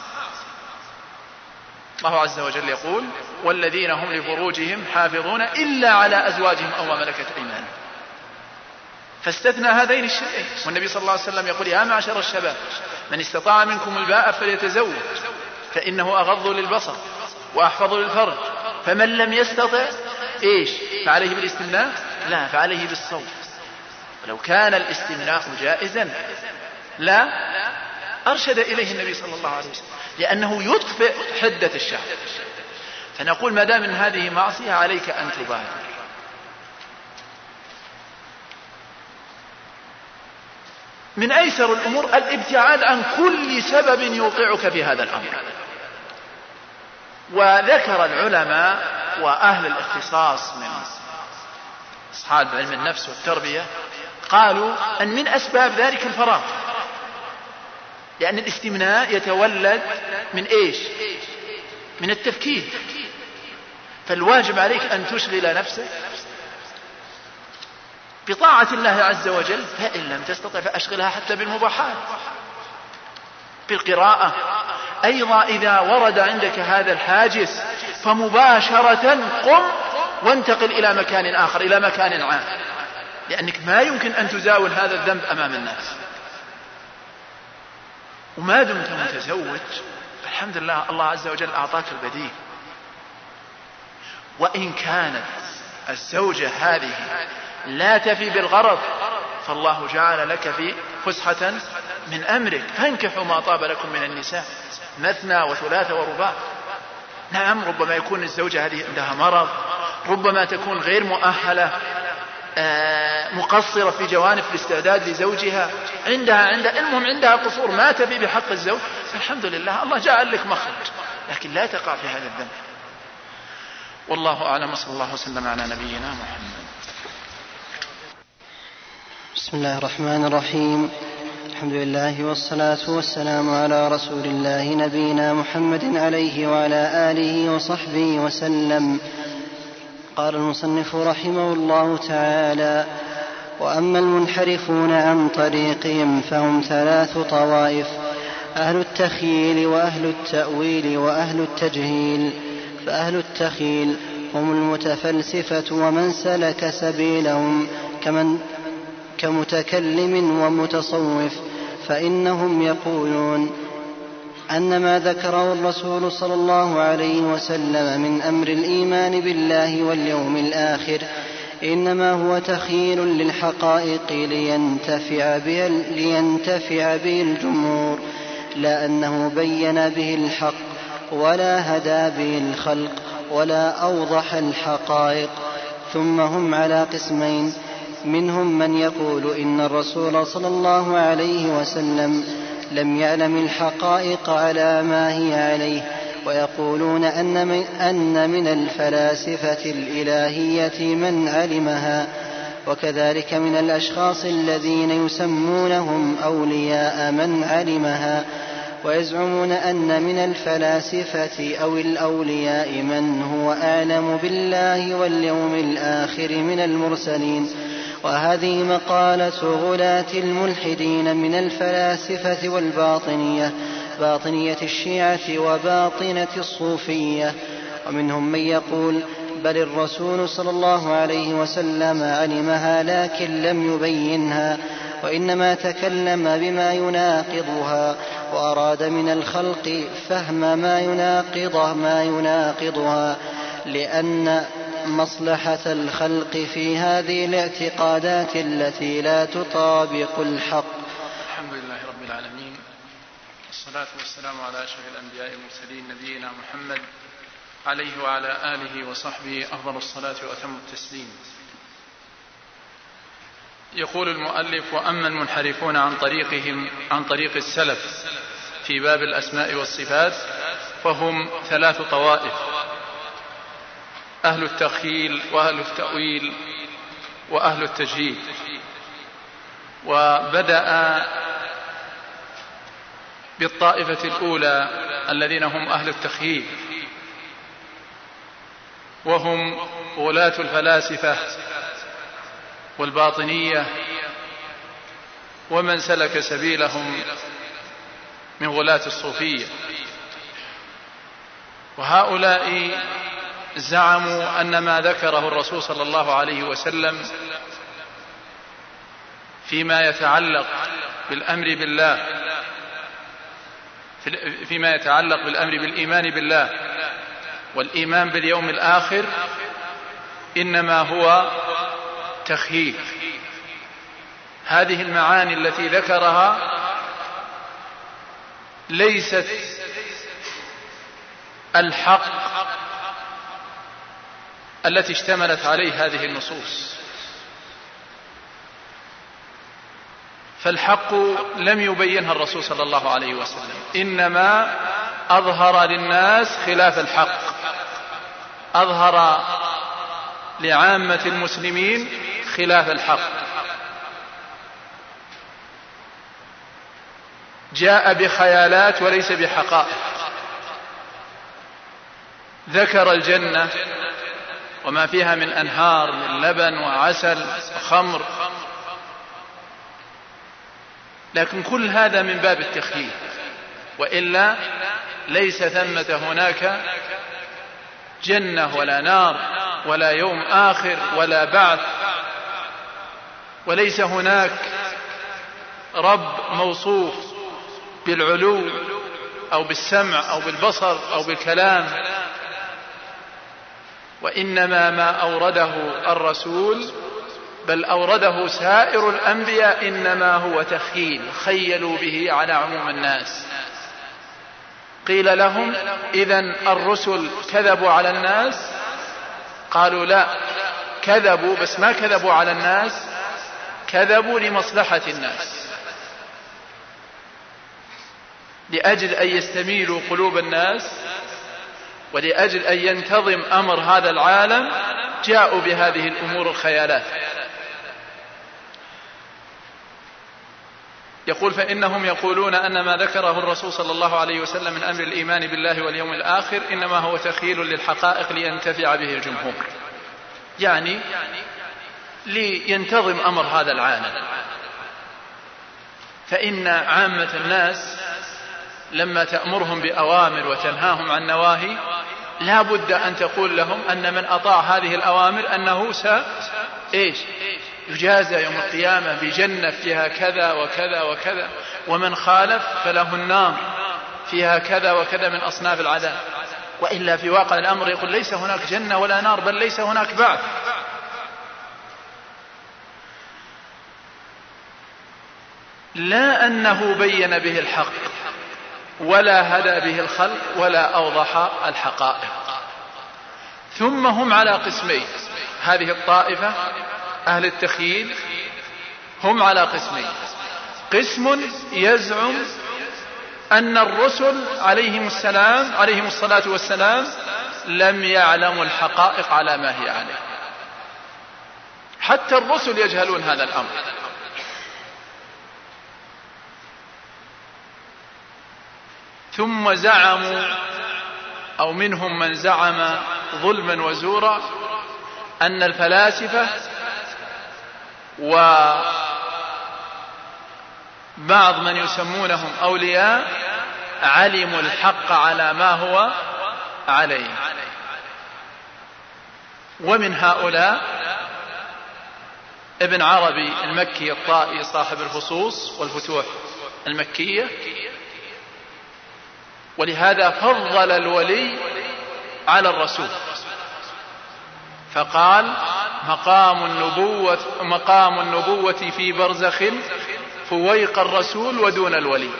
الله عز وجل يقول: والذين هم لفروجهم حافظون إلا على أزواجهم أو ما ملكت أيمانهم، فاستثنى هذين الشيئين. والنبي صلى الله عليه وسلم يقول: يا معشر الشباب من استطاع منكم الباء فليتزوج فإنه أغض للبصر وأحفظ للفرج، فمن لم يستطع إيش؟ فعليه بالاستمناء؟ لا، فعليه بالصوم. ولو كان الاستمناء جائزا لا أرشد إليه النبي صلى الله عليه وسلم، لأنه يطفئ حدة الشهوة. فنقول ما دام من هذه معصية عليك أن تبادر. من أيسر الأمور الابتعاد عن كل سبب يوقعك في هذا الأمر. وذكر العلماء وأهل الاختصاص من أصحاب علم النفس والتربية قالوا أن من أسباب ذلك الفراغ، لأن الاستمناء يتولد من إيش؟ من التفكير. فالواجب عليك أن تشغل نفسك بطاعة الله عز وجل، فإن لم تستطع فأشغلها حتى بالمباحات، بالقراءة أيضا. إذا ورد عندك هذا الحاجز فمباشرة قم وانتقل إلى مكان آخر، إلى مكان عام، لأنك ما يمكن أن تزاول هذا الذنب أمام الناس. وما دمت متزوج الحمد لله، الله عز وجل أعطاك البديل. وإن كانت الزوجة هذه لا تفي بالغرض فالله جعل لك في فسحة من أمرك، فانكحوا ما طاب لكم من النساء مثنى وثلاث ورباع. نعم، ربما يكون الزوجة هذه عندها مرض، ربما تكون غير مؤهلة، مقصرة في جوانب الاستعداد لزوجها، عندها عندها المهم عندها قصور ما تفي بحق الزوج، الحمد لله الله جعل لك مخرج، لكن لا تقع في هذا الذنب. والله أعلم، صلى الله وسلم على نبينا محمد. بسم الله الرحمن الرحيم. الحمد لله والصلاة والسلام على رسول الله نبينا محمد عليه وعلى آله وصحبه وسلم. قال المصنف رحمه الله تعالى: وأما المنحرفون عن طريقهم فهم ثلاث طوائف: أهل التخييل وأهل التأويل وأهل التجهيل. فأهل التخييل هم المتفلسفة ومن سلك سبيلهم كمن كمتكلم ومتصوف، فإنهم يقولون أن ما ذكره الرسول صلى الله عليه وسلم من أمر الإيمان بالله واليوم الآخر إنما هو تخيل للحقائق لينتفع به, لينتفع به الجمهور، لا أنه بين به الحق ولا هدى به الخلق ولا أوضح الحقائق. ثم هم على قسمين: منهم من يقول إن الرسول صلى الله عليه وسلم لم يعلم الحقائق على ما هي عليه، ويقولون أن من, أن من الفلاسفة الإلهية من علمها، وكذلك من الأشخاص الذين يسمونهم أولياء من علمها، ويزعمون أن من الفلاسفة أو الأولياء من هو أعلم بالله واليوم الآخر من المرسلين، وهذه مقالة غلاة الملحدين من الفلاسفة والباطنية، باطنية الشيعة وباطنة الصوفية. ومنهم من يقول بل الرسول صلى الله عليه وسلم علمها لكن لم يبينها، وإنما تكلم بما يناقضها، وأراد من الخلق فهم ما يناقضه ما يناقضها، لأن مصلحة الخلق في هذه الاعتقادات التي لا تطابق الحق. الحمد لله رب العالمين، والصلاة والسلام على أشرف الأنبياء والمرسلين نبينا محمد عليه وعلى آله وصحبه أفضل الصلاة وأتم التسليم. يقول المؤلف: وأما المنحرفون عن طريقهم عن طريق السلف في باب الأسماء والصفات فهم ثلاث طوائف: أهل التخيل وأهل التأويل وأهل التجهيل. وبدأ بالطائفة الأولى الذين هم أهل التخيل، وهم غلاة الفلاسفة والباطنية ومن سلك سبيلهم من غلاة الصوفية. وهؤلاء زعموا أن ما ذكره الرسول صلى الله عليه وسلم فيما يتعلق بالأمر بالله فيما يتعلق بالأمر بالإيمان بالله والإيمان باليوم الآخر إنما هو تخييل. هذه المعاني التي ذكرها ليست الحق التي اشتملت عليه هذه النصوص، فالحق لم يبينها الرسول صلى الله عليه وسلم، إنما أظهر للناس خلاف الحق، أظهر لعامة المسلمين خلاف الحق. جاء بخيالات وليس بحقائق، ذكر الجنة وما فيها من أنهار من لبن وعسل وخمر، لكن كل هذا من باب التخييل، وإلا ليس ثمة هناك جنة ولا نار ولا يوم آخر ولا بعث، وليس هناك رب موصوف بالعلو أو بالسمع أو بالبصر أو بالكلام، وإنما ما أورده الرسول بل أورده سائر الأنبياء إنما هو تخيل، خيلوا به على عموم الناس. قيل لهم: إذن الرسل كذبوا على الناس؟ قالوا: لا، كذبوا بس ما كذبوا على الناس، كذبوا لمصلحة الناس، لأجل أن يستميلوا قلوب الناس ولأجل أن ينتظم أمر هذا العالم جاءوا بهذه الأمور الخيالات. يقول: فإنهم يقولون أن ما ذكره الرسول صلى الله عليه وسلم من أمر الإيمان بالله واليوم الآخر إنما هو تخيل للحقائق لينتفع به الجمهور، يعني لينتظم أمر هذا العالم. فإن عامة الناس لما تأمرهم بأوامر وتنهاهم عن نواهي لا بد أن تقول لهم أن من أطاع هذه الأوامر أنه س إيش يجازى يوم القيامة بجنة فيها كذا وكذا وكذا، ومن خالف فله النار فيها كذا وكذا من أصناف العذاب. وإلا في واقع الأمر يقول ليس هناك جنة ولا نار، بل ليس هناك بعث. لا أنه بين به الحق ولا هدى به الخلق ولا أوضح الحقائق. ثم هم على قسمين، هذه الطائفة أهل التخييل هم على قسمين: قسم يزعم أن الرسل عليهم السلام عليهم الصلاة والسلام لم يعلموا الحقائق على ما هي عليه، حتى الرسل يجهلون هذا الأمر. ثم زعموا أو منهم من زعم ظلما وزورا أن الفلاسفة وبعض من يسمونهم أولياء علموا الحق على ما هو عليه. ومن هؤلاء ابن عربي المكي الطائي صاحب الفصوص والفتوح المكية، ولهذا فضل الولي على الرسول فقال مقام النبوة, مقام النبوة في برزخ فويق الرسول ودون الولي،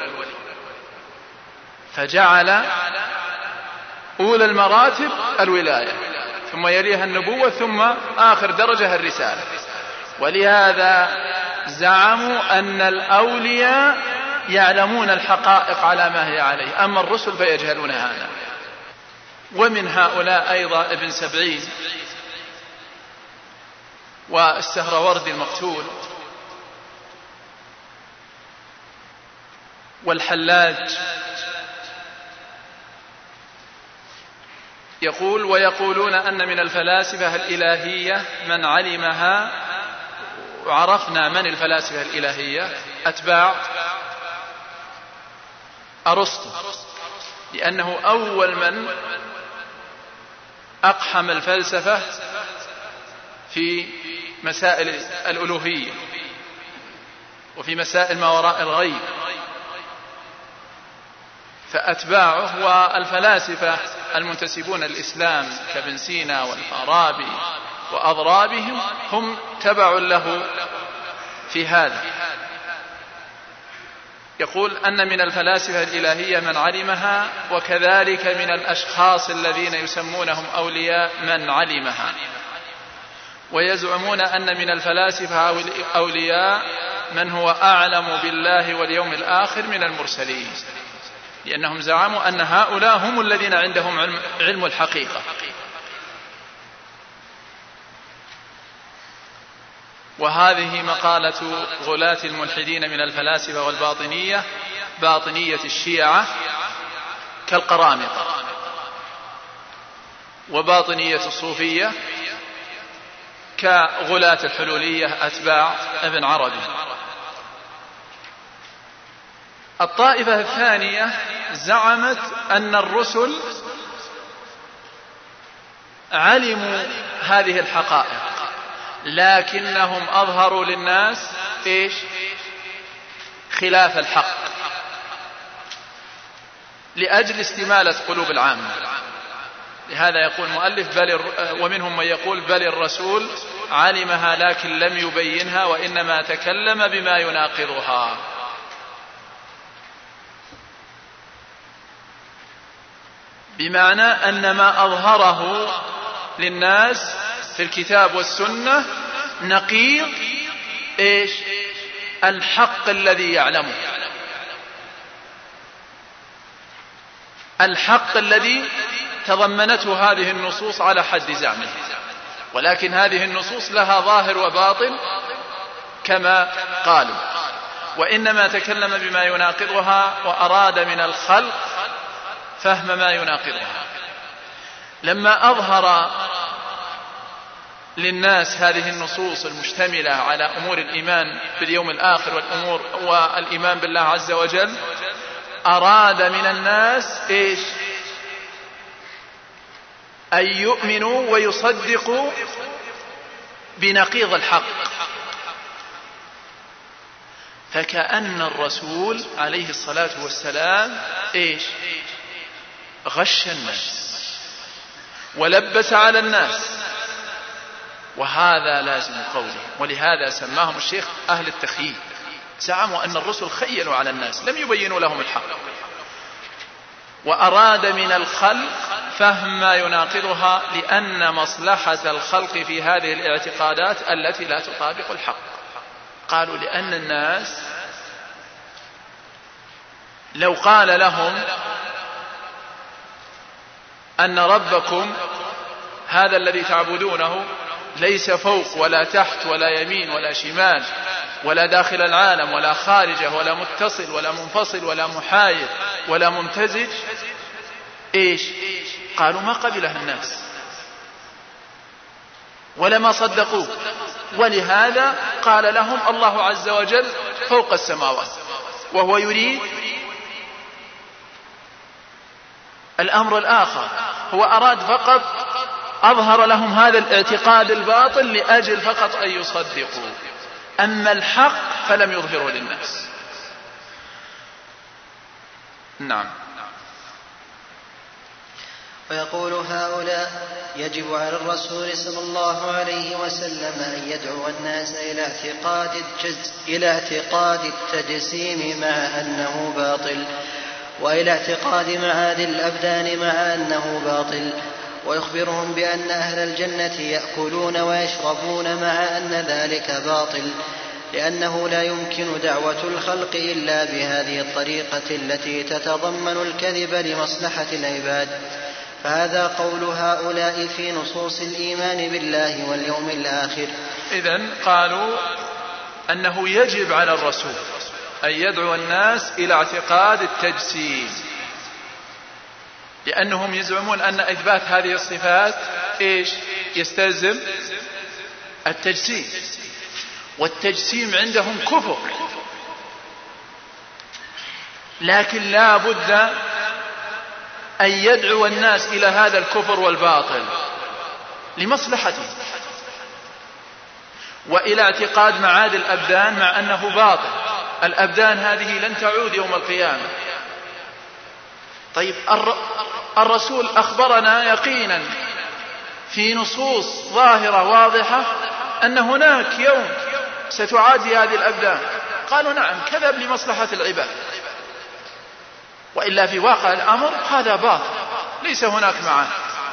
فجعل أولى المراتب الولاية ثم يليها النبوة ثم آخر درجة الرسالة. ولهذا زعموا أن الأولياء يعلمون الحقائق على ما هي عليه، أما الرسل فيجهلون هذا. ومن هؤلاء أيضا ابن سبعين والسهروردي المقتول والحلاج. يقول ويقولون أن من الفلاسفة الإلهية من علمها، وعرفنا من الفلاسفة الإلهية أتباع أرسطو، لأنه أول من أقحم الفلسفة في مسائل الألوهية وفي مسائل ما وراء الغيب، فأتباعه والفلاسفة المنتسبون للإسلام كابن سينا والفارابي وأضرابهم هم تبع له في هذا. يقول أن من الفلاسفة الإلهية من علمها، وكذلك من الأشخاص الذين يسمونهم أولياء من علمها. ويزعمون أن من الفلاسفة أولياء من هو أعلم بالله واليوم الآخر من المرسلين، لأنهم زعموا أن هؤلاء هم الذين عندهم علم, علم الحقيقة. وهذه مقالة غلاة الملحدين من الفلاسفة والباطنية، باطنية الشيعة كالقرامطة، وباطنية الصوفية كغلاة الحلولية أتباع ابن عربي. الطائفة الثانية زعمت أن الرسل علموا هذه الحقائق لكنهم أظهروا للناس إيش؟ خلاف الحق لأجل استمالة قلوب العامة. لهذا يقول مؤلف بل ومنهم من يقول بل الرسول علمها لكن لم يبينها وإنما تكلم بما يناقضها. بمعنى أن ما أظهره للناس في الكتاب والسنة نقيض إيش؟ الحق الذي يعلمه، الحق الذي تضمنته هذه النصوص على حد زعمه. ولكن هذه النصوص لها ظاهر وباطن كما قالوا، وإنما تكلم بما يناقضها وأراد من الخلق فهم ما يناقضها. لما أظهر للناس هذه النصوص المشتملة على أمور الإيمان باليوم الآخر والأمور والإيمان بالله عز وجل، أراد من الناس إيش؟ أن يؤمنوا ويصدقوا بنقيض الحق. فكأن الرسول عليه الصلاة والسلام إيش؟ غش الناس ولبس على الناس، وهذا لازم قوله. ولهذا سماهم الشيخ أهل التخييل، زعموا أن الرسل خيلوا على الناس لم يبينوا لهم الحق، وأراد من الخلق فهم ما يناقضها لأن مصلحة الخلق في هذه الاعتقادات التي لا تطابق الحق. قالوا لأن الناس لو قال لهم أن ربكم هذا الذي تعبدونه ليس فوق ولا تحت ولا يمين ولا شمال ولا داخل العالم ولا خارجه ولا متصل ولا منفصل ولا محايد ولا ممتزج، إيش؟ قالوا ما قبلها الناس ولا ما صدقوه. ولهذا قال لهم الله عز وجل فوق السماوات، وهو يريد الأمر الآخر. هو أراد فقط، أظهر لهم هذا الاعتقاد الباطل لأجل فقط أن يصدقوا، أما الحق فلم يظهره للناس. نعم. ويقول هؤلاء: يجب على الرسول صلى الله عليه وسلم أن يدعو الناس إلى اعتقاد الجز... إلى اعتقاد التجسيم مع أنه باطل، وإلى اعتقاد معاد الأبدان مع أنه باطل، ويخبرهم بأن أهل الجنة يأكلون ويشربون مع أن ذلك باطل، لأنه لا يمكن دعوة الخلق إلا بهذه الطريقة التي تتضمن الكذب لمصلحة العباد. فهذا قول هؤلاء في نصوص الإيمان بالله واليوم الآخر. إذن قالوا أنه يجب على الرسول أن يدعو الناس إلى اعتقاد التجسيم، لأنهم يزعمون أن إثبات هذه الصفات إيش؟ يستلزم التجسيم، والتجسيم عندهم كفر، لكن لا بد أن يدعو الناس إلى هذا الكفر والباطل لمصلحته، وإلى اعتقاد معاد الأبدان مع أنه باطل. الأبدان هذه لن تعود يوم القيامة. طيب الرسول أخبرنا يقينا في نصوص ظاهرة واضحة أن هناك يوم ستعاد هذه الأبدان. قالوا نعم، كذب لمصلحة العباد، وإلا في واقع الأمر هذا باطل، ليس هناك معاد.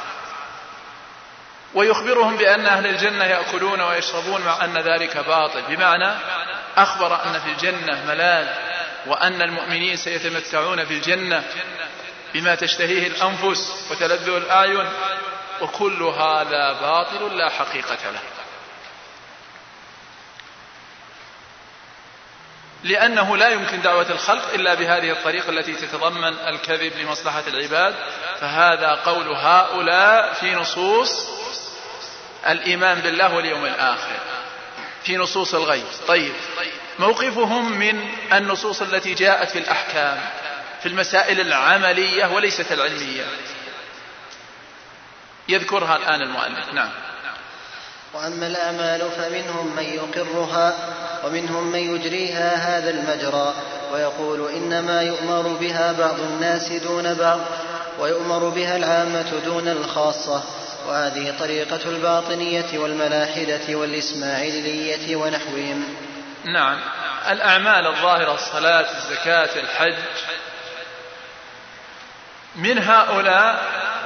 ويخبرهم بأن أهل الجنة يأكلون ويشربون مع أن ذلك باطل، بمعنى أخبر أن في الجنة ملاذ، وأن المؤمنين سيتمتعون في الجنة بما تشتهيه الأنفس وتلذ الأعين، وكل هذا باطل لا حقيقة له، لأنه لا يمكن دعوة الخلق إلا بهذه الطريقة التي تتضمن الكذب لمصلحة العباد. فهذا قول هؤلاء في نصوص الإيمان بالله واليوم الآخر، في نصوص الغيب. طيب، موقفهم من النصوص التي جاءت في الأحكام في المسائل العملية وليست العلمية، يذكرها الآن المؤلف. نعم. وأما الأعمال فمنهم من يقرها ومنهم من يجريها هذا المجرى، ويقول إنما يؤمر بها بعض الناس دون بعض، ويؤمر بها العامة دون الخاصة. وهذه طريقة الباطنية والملاحدة والإسماعيلية ونحوهم. نعم. الأعمال الظاهرة، الصلاة، الزكاة، الحج، من هؤلاء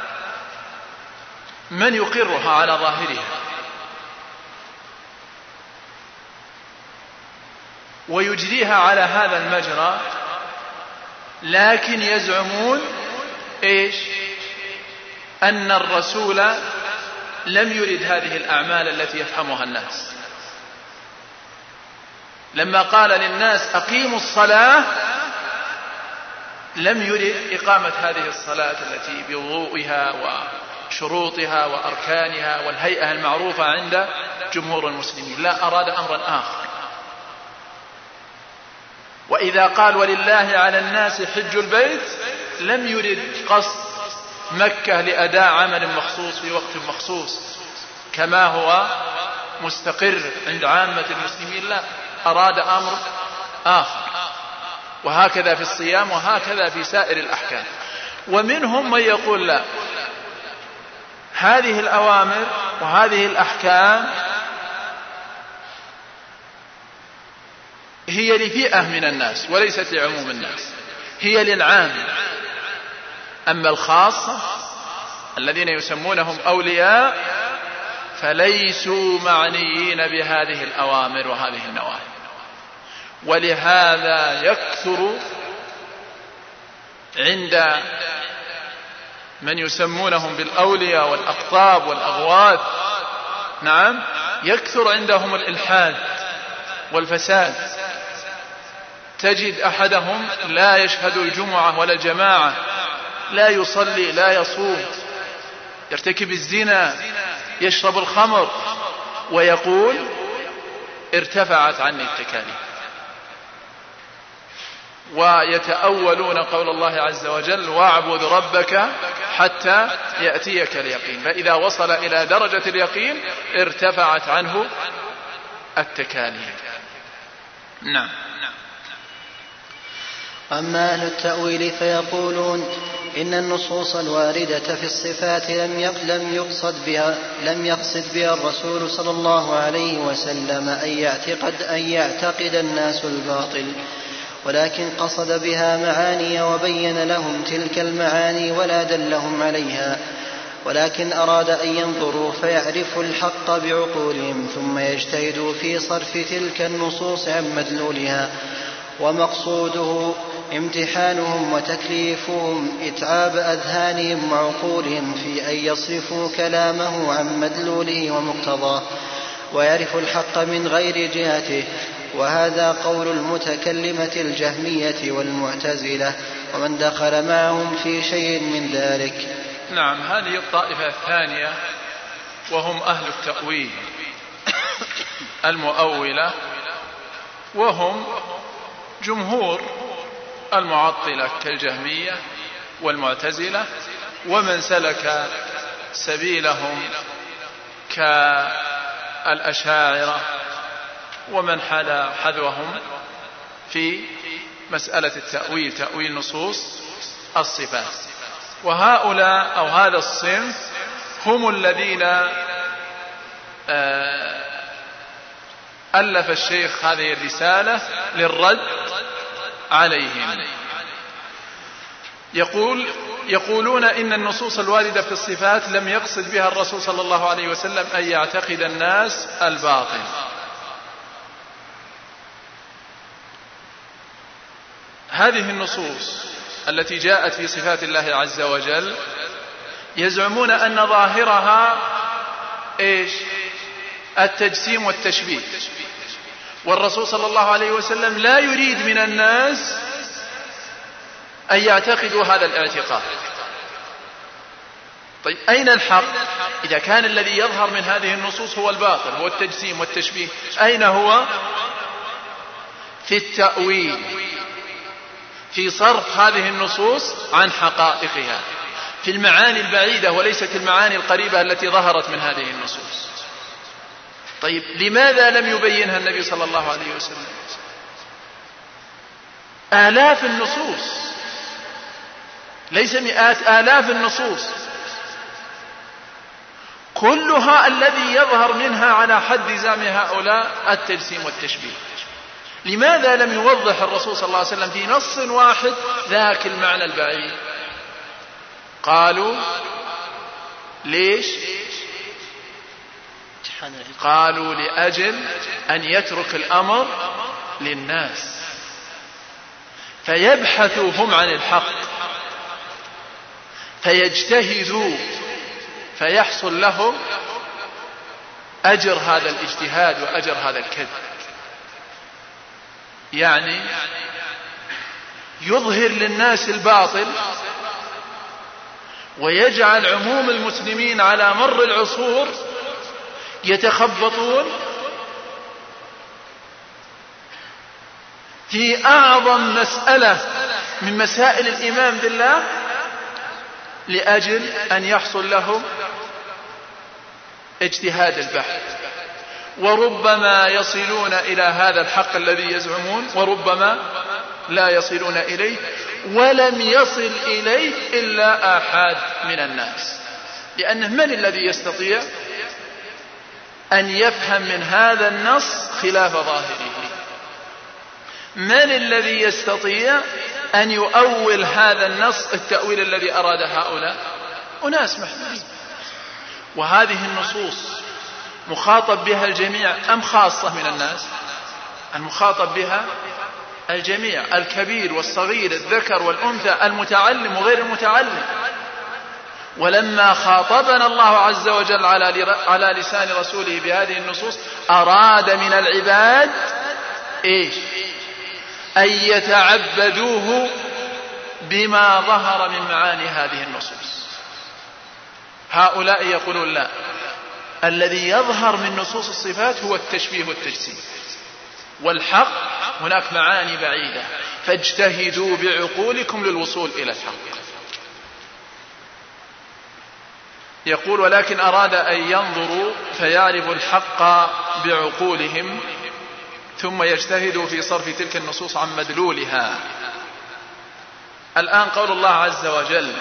من يقرها على ظاهرها ويجريها على هذا المجرى، لكن يزعمون إيش؟ أن الرسول لم يرد هذه الأعمال التي يفهمها الناس. لما قال للناس أقيموا الصلاة لم يرد إقامة هذه الصلاة التي بوضوئها وشروطها وأركانها والهيئة المعروفة عند جمهور المسلمين، لا، أراد أمرا آخر. وإذا قال ولله على الناس حج البيت لم يرد قصد مكة لأداء عمل مخصوص في وقت مخصوص كما هو مستقر عند عامة المسلمين، لا، أراد أمر آخر. وهكذا في الصيام، وهكذا في سائر الأحكام. ومنهم من يقول لا، هذه الأوامر وهذه الأحكام هي لفئة من الناس وليست لعموم الناس، هي للعام. أما الخاصة الذين يسمونهم أولياء فليسوا معنيين بهذه الأوامر وهذه النواهي. ولهذا يكثر عند من يسمونهم بالأولياء والأقطاب والأغواث، نعم، يكثر عندهم الإلحاد والفساد. تجد أحدهم لا يشهد الجمعة ولا الجماعة، لا يصلي، لا يصوم، يرتكب الزنا، يشرب الخمر، ويقول ارتفعت عني التكاليف. ويتأولون قول الله عز وجل واعبد ربك حتى يأتيك اليقين، فإذا وصل إلى درجة اليقين ارتفعت عنه التكاليف. نعم. أما أهل التأويل فيقولون إن النصوص الواردة في الصفات لم يقصد بها لم يقصد بها الرسول صلى الله عليه وسلم أن يعتقد أن يعتقد الناس الباطل، ولكن قصد بها معاني وبين لهم تلك المعاني ولا دلهم عليها، ولكن أراد أن ينظروا فيعرفوا الحق بعقولهم ثم يجتهدوا في صرف تلك النصوص عن مدلولها، ومقصوده امتحانهم وتكليفهم إتعاب أذهانهم وعقولهم في أن يصرفوا كلامه عن مدلوله ومقتضاه ويعرفوا الحق من غير جهته. وهذا قول المتكلمة الجهمية والمعتزلة ومن دخل معهم في شيء من ذلك. نعم، هذه الطائفة الثانية وهم أهل التأويل المؤولة، وهم جمهور المعطلة كالجهمية والمعتزلة ومن سلك سبيلهم كالأشاعرة ومن حدا حذوهم في مسألة التأويل، تأويل نصوص الصفات. وهؤلاء أو هذا الصنف هم الذين ألف الشيخ هذه الرسالة للرد عليهم. يقول يقولون إن النصوص الواردة في الصفات لم يقصد بها الرسول صلى الله عليه وسلم أن يعتقد الناس الباطل. هذه النصوص التي جاءت في صفات الله عز وجل يزعمون أن ظاهرها إيش؟ التجسيم والتشبيه، والرسول صلى الله عليه وسلم لا يريد من الناس أن يعتقدوا هذا الاعتقاد. طيب أين الحق؟ إذا كان الذي يظهر من هذه النصوص هو الباطل، هو التجسيم والتشبيه، أين هو؟ في التأويل، في صرف هذه النصوص عن حقائقها، في المعاني البعيدة وليست المعاني القريبة التي ظهرت من هذه النصوص. طيب لماذا لم يبينها النبي صلى الله عليه وسلم؟ آلاف النصوص، ليس مئات، آلاف النصوص، كلها الذي يظهر منها على حد زعم هؤلاء التجسيم والتشبيه. لماذا لم يوضح الرسول صلى الله عليه وسلم في نص واحد ذاك المعنى البعيد؟ قالوا ليش؟ قالوا لأجل أن يترك الأمر للناس فيبحثوا هم عن الحق فيجتهدوا فيحصل لهم أجر هذا الاجتهاد وأجر هذا الكذب. يعني يظهر للناس الباطل ويجعل عموم المسلمين على مر العصور يتخبطون في أعظم مسألة من مسائل الإيمان بالله لأجل أن يحصل لهم اجتهاد البحث، وربما يصلون إلى هذا الحق الذي يزعمون وربما لا يصلون إليه، ولم يصل إليه إلا آحاد من الناس. لأنه من الذي يستطيع أن يفهم من هذا النص خلاف ظاهره؟ من الذي يستطيع أن يؤول هذا النص التأويل الذي أراد هؤلاء؟ أناس محدودين. وهذه النصوص مخاطب بها الجميع أم خاصة من الناس؟ المخاطب بها الجميع، الكبير والصغير، الذكر والأنثى، المتعلم وغير المتعلم. ولما خاطبنا الله عز وجل على لسان رسوله بهذه النصوص أراد من العباد إيش؟ أن يتعبدوه بما ظهر من معاني هذه النصوص. هؤلاء يقولون لا، الذي يظهر من نصوص الصفات هو التشبيه والتجسيم، والحق هناك معاني بعيدة، فاجتهدوا بعقولكم للوصول إلى الحق. يقول ولكن أراد أن ينظروا فيعرفوا الحق بعقولهم ثم يجتهدوا في صرف تلك النصوص عن مدلولها. الآن قول الله عز وجل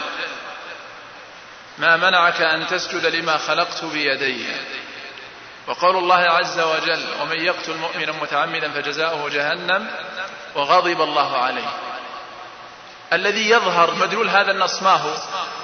ما منعك أن تسجد لما خلقت بيدي، وقول الله عز وجل ومن يقتل مؤمنا متعمدا فجزاؤه جهنم وغضب الله عليه. الذي يظهر مدلول هذا النص ما هو؟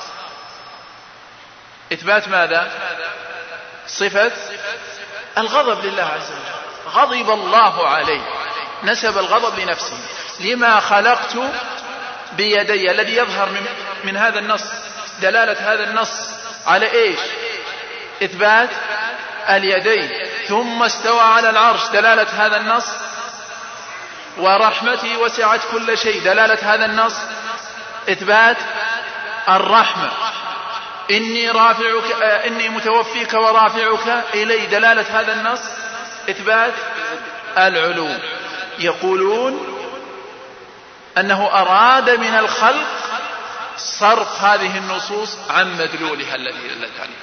إثبات ماذا؟ صفة الغضب لله عز وجل، غضب الله عليه، نسب الغضب لنفسه. لما خلقت بيدي، الذي يظهر من, من هذا النص دلالة هذا النص على إيش؟ إثبات اليدين. ثم استوى على العرش، دلالة هذا النص ورحمتي وسعت كل شيء، دلالة هذا النص إثبات الرحمة. إني رافعك إني متوفيك ورافعك إلي، دلالة هذا النص إثبات العلو. يقولون أنه أراد من الخلق صرف هذه النصوص عن مدلولها الذي دلت عليه،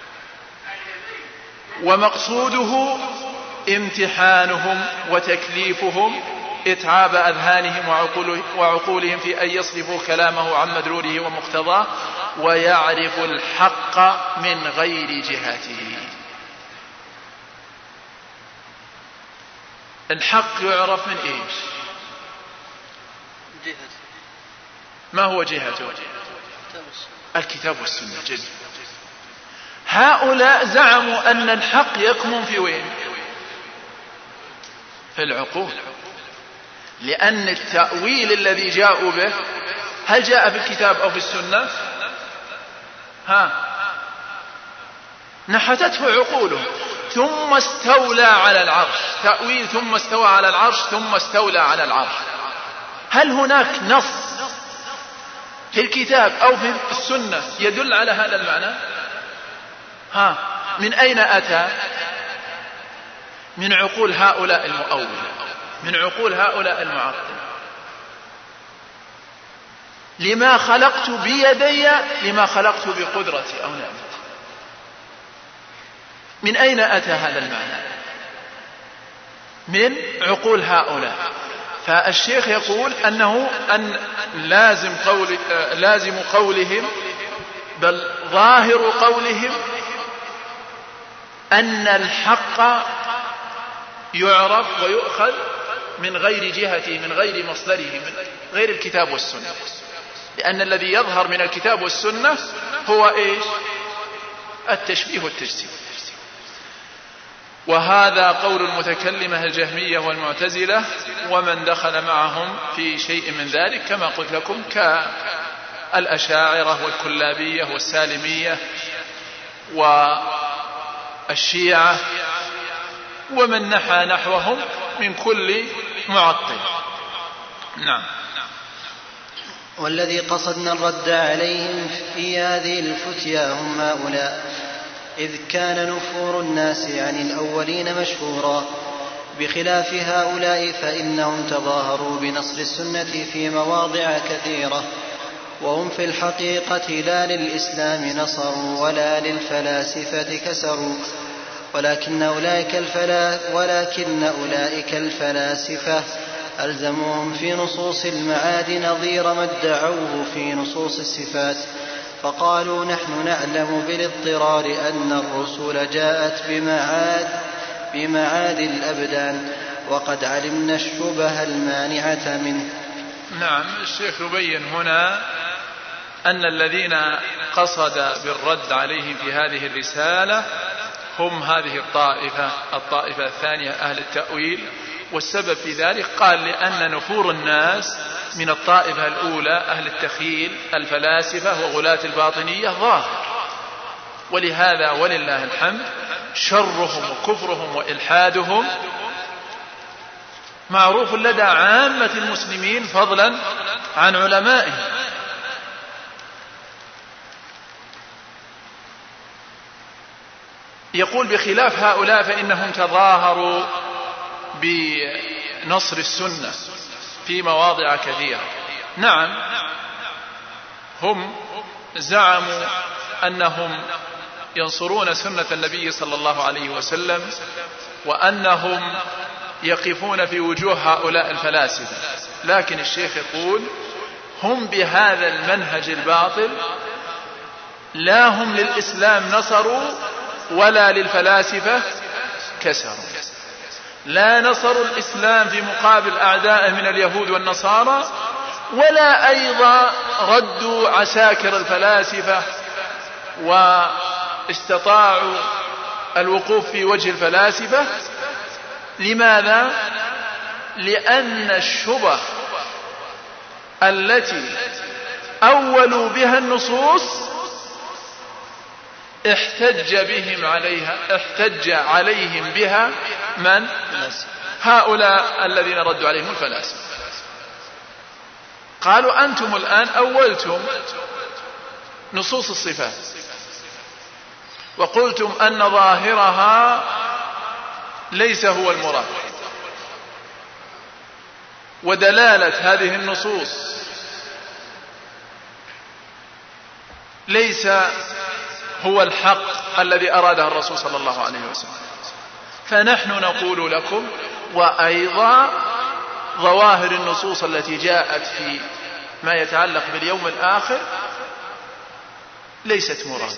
ومقصوده امتحانهم وتكليفهم، إتعاب أذهانهم وعقولهم في أن يصرفوا كلامه عن مدلوله ومقتضاه ويعرف الحق من غير جهته. الحق يعرف من إيش؟ ما هو جهته؟ الكتاب والسنة. جد هؤلاء زعموا أن الحق يكمن في وين؟ في العقول، لأن التأويل الذي جاءوا به هل جاء في الكتاب أو في السنة؟ ها نحتته عقولهم. ثم استولى على العرش، تأويل ثم استوى على العرش ثم استولى على العرش. هل هناك نص في الكتاب أو في السنة يدل على هذا المعنى؟ ها من أين أتى؟ من عقول هؤلاء المؤولة، من عقول هؤلاء المعطلة. لما خلقت بيدي، لما خلقت بقدرتي أو نعمتي. من أين أتى هذا المعنى؟ من عقول هؤلاء. فالشيخ يقول أنه أن لازم, قول لازم قولهم بل ظاهر قولهم أن الحق يعرف ويؤخذ من غير جهته، من غير مصدره، من غير الكتاب والسنة، لأن الذي يظهر من الكتاب والسنة هو إيش؟ التشبيه والتجسيم. وهذا قول المتكلمة الجهمية والمعتزلة ومن دخل معهم في شيء من ذلك، كما قلت لكم كالأشاعرة والكلابية والسالمية والشيعة ومن نحى نحوهم من كل معطل. نعم. والذي قصدنا الرد عليهم في هذه الفتيا هم هؤلاء، إذ كان نفور الناس عن الأولين مشهورا، بخلاف هؤلاء فإنهم تظاهروا بنصر السنة في مواضع كثيرة، وهم في الحقيقة لا للإسلام نصروا ولا للفلاسفة كسروا، ولكن أولئك, الفلا ولكن أولئك الفلاسفة ألزموهم في نصوص المعاد نظير ما ادعوه في نصوص الصفات، فقالوا نحن نعلم بالاضطرار أن الرسل جاءت بمعاد, بمعاد الأبدان، وقد علمنا الشبه المانعة منه. نعم. الشيخ يبين هنا أن الذين قصد بالرد عليهم في هذه الرسالة هم هذه الطائفة الطائفة الثانية أهل التأويل. والسبب في ذلك قال لأن نفور الناس من الطائفة الأولى أهل التخيل الفلاسفة وغلاة الباطنية ظاهر، ولهذا ولله الحمد شرهم وكفرهم وإلحادهم معروف لدى عامة المسلمين فضلا عن علمائهم. يقول بخلاف هؤلاء فإنهم تظاهروا بنصر السنة في مواضع كثيرة. نعم، هم زعموا أنهم ينصرون سنة النبي صلى الله عليه وسلم، وأنهم يقفون في وجوه هؤلاء الفلاسفة، لكن الشيخ يقول هم بهذا المنهج الباطل لا هم للإسلام نصروا ولا للفلاسفة كسروا، لا نصروا الإسلام في مقابل أعدائه من اليهود والنصارى، ولا أيضا ردوا عساكر الفلاسفة واستطاعوا الوقوف في وجه الفلاسفة. لماذا؟ لأن الشبه التي أولوا بها النصوص احتج بهم عليها احتج عليهم بها من؟ هؤلاء الذين ردوا عليهم الفلاسفة. قالوا أنتم الآن أولتم نصوص الصفات وقلتم أن ظاهرها ليس هو المراد، ودلالة هذه النصوص ليس هو الحق الذي أراده الرسول صلى الله عليه وسلم. فنحن نقول لكم وأيضا ظواهر النصوص التي جاءت في ما يتعلق باليوم الآخر ليست مراد،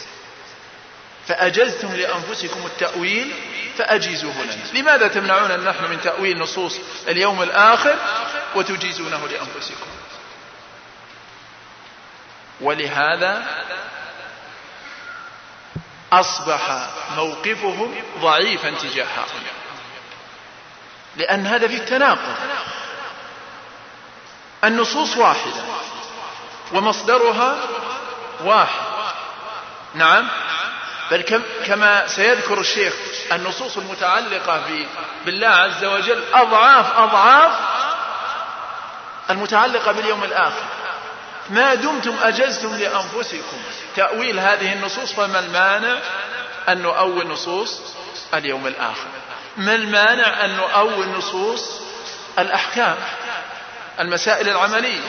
فأجزتم لأنفسكم التأويل فأجيزوه لنا. لماذا تمنعون نحن من تأويل نصوص اليوم الآخر وتجيزونه لأنفسكم؟ ولهذا أصبح موقفهم ضعيفا تجاه هؤلاء، لأن هذا في التناقض. النصوص واحدة ومصدرها واحد، نعم، بل كما سيذكر الشيخ النصوص المتعلقة بالله عز وجل أضعاف أضعاف المتعلقة باليوم الآخر. ما دمتم أجزتم لأنفسكم تأويل هذه النصوص فما المانع أن نؤول نصوص اليوم الآخر؟ ما المانع أن نؤول نصوص الأحكام، المسائل العملية؟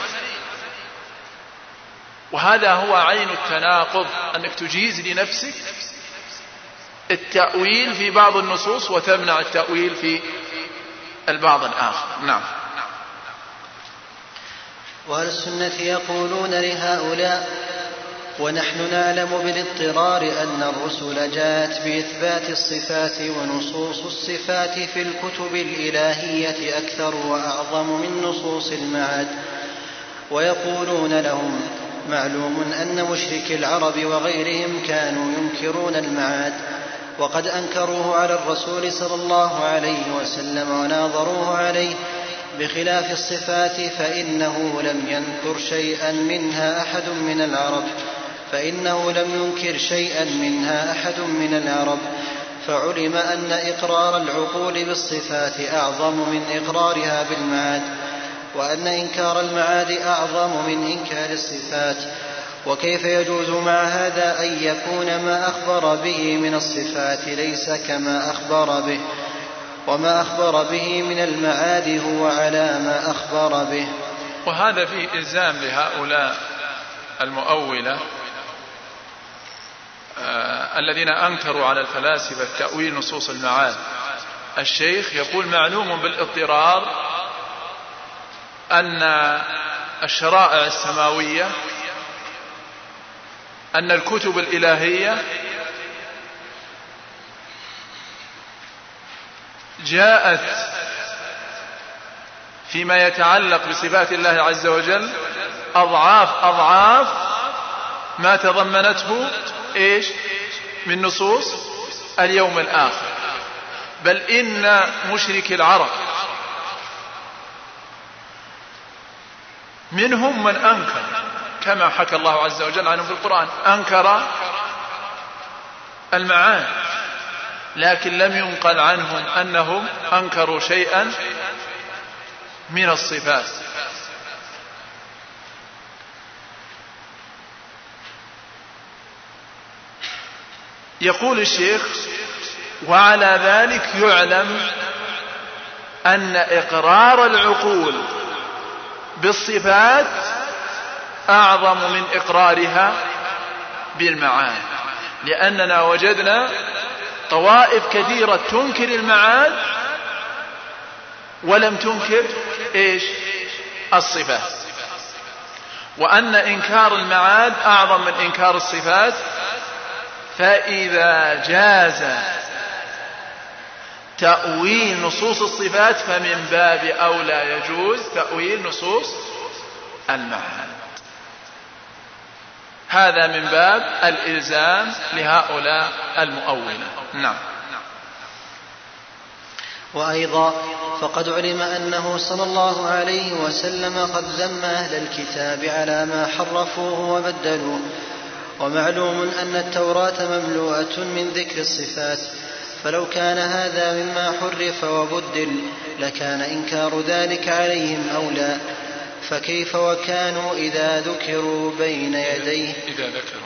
وهذا هو عين التناقض، أنك تجيز لنفسك التأويل في بعض النصوص وتمنع التأويل في البعض الآخر. نعم. وأهل السنة يقولون لهؤلاء: ونحن نعلم بالاضطرار أن الرسل جاءت بإثبات الصفات، ونصوص الصفات في الكتب الإلهية أكثر وأعظم من نصوص المعاد. ويقولون لهم: معلوم أن مشركي العرب وغيرهم كانوا ينكرون المعاد، وقد أنكروه على الرسول صلى الله عليه وسلم وناظروه عليه، بخلاف الصفات فإنه لم ينكر شيئا منها أحد من العرب فإنه لم ينكر شيئا منها أحد من العرب فعلم أن إقرار العقول بالصفات أعظم من إقرارها بالمعاد، وأن إنكار المعاد أعظم من إنكار الصفات. وكيف يجوز مع هذا أن يكون ما أخبر به من الصفات ليس كما أخبر به، وما أخبر به من المعاد هو على ما أخبر به؟ وهذا فيه إلزام لهؤلاء المؤولة آه الذين أنكروا على الفلاسفة تأويل نصوص المعاد. الشيخ يقول: معلوم بالاضطرار أن الشرائع السماوية، أن الكتب الإلهية جاءت فيما يتعلق بصفات الله عز وجل أضعاف أضعاف ما تضمنته إيش من نصوص اليوم الآخر. بل إن مشرك العرب منهم من أنكر، كما حكى الله عز وجل عنه في القرآن، أنكر المعاد، لكن لم ينقل عنهم أنهم أنكروا شيئا من الصفات. يقول الشيخ: وعلى ذلك يعلم أن إقرار العقول بالصفات أعظم من إقرارها بالمعاد، لأننا وجدنا طوائف كثيرة تنكر المعاد ولم تنكر إيش؟ الصفات، وأن إنكار المعاد أعظم من إنكار الصفات. فإذا جاز تأويل نصوص الصفات فمن باب أولى يجوز تأويل نصوص المعاد. هذا من باب الإلزام لهؤلاء المؤولة. نعم. وأيضا فقد علم أنه صلى الله عليه وسلم قد ذم أهل الكتاب على ما حرفوه وبدلوه، ومعلوم أن التوراة مملوءة من ذكر الصفات، فلو كان هذا مما حرف وبدل لكان إنكار ذلك عليهم أولى، فكيف وكانوا إذا ذكروا بين يديه إذا ذكروا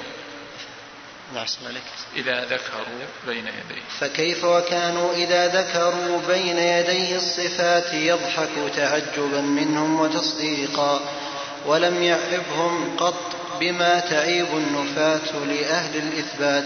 إذا ذكروا بين يديه فكيف وكانوا إذا ذكروا بين يديه الصفات يضحك تعجبا منهم وتصديقا، ولم يعبهم قط بما تعيب النفاة لأهل الإثبات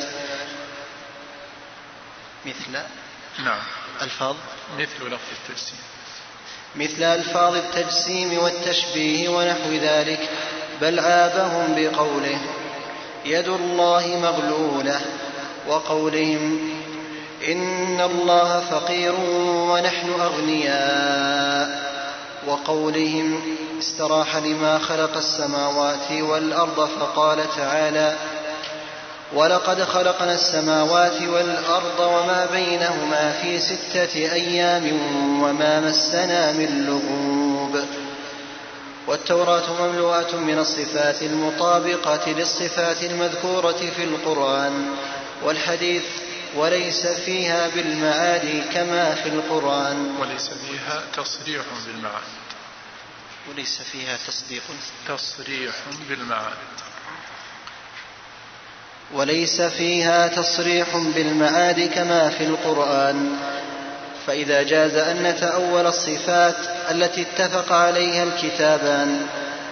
مثل نعم الفاظ مثل لفظ التجسيم مثل ألفاظ التجسيم والتشبيه ونحو ذلك، بل عابهم بقوله يد الله مغلولة، وقولهم إن الله فقير ونحن أغنياء، وقولهم استراح لما خلق السماوات والأرض، فقال تعالى ولقد خلقنا السماوات والأرض وما بينهما في ستة أيام وما مسنا من لغوب. والتوراة مملوءة من الصفات المطابقة للصفات المذكورة في القرآن والحديث، وليس فيها بالمعاد كما في القرآن، وليس فيها تصريح بالمعاد وليس فيها تصديق تصريح بالمعاد وليس فيها تصريح بالمعاد كما في القرآن. فإذا جاز أن نتأول الصفات التي اتفق عليها الكتابان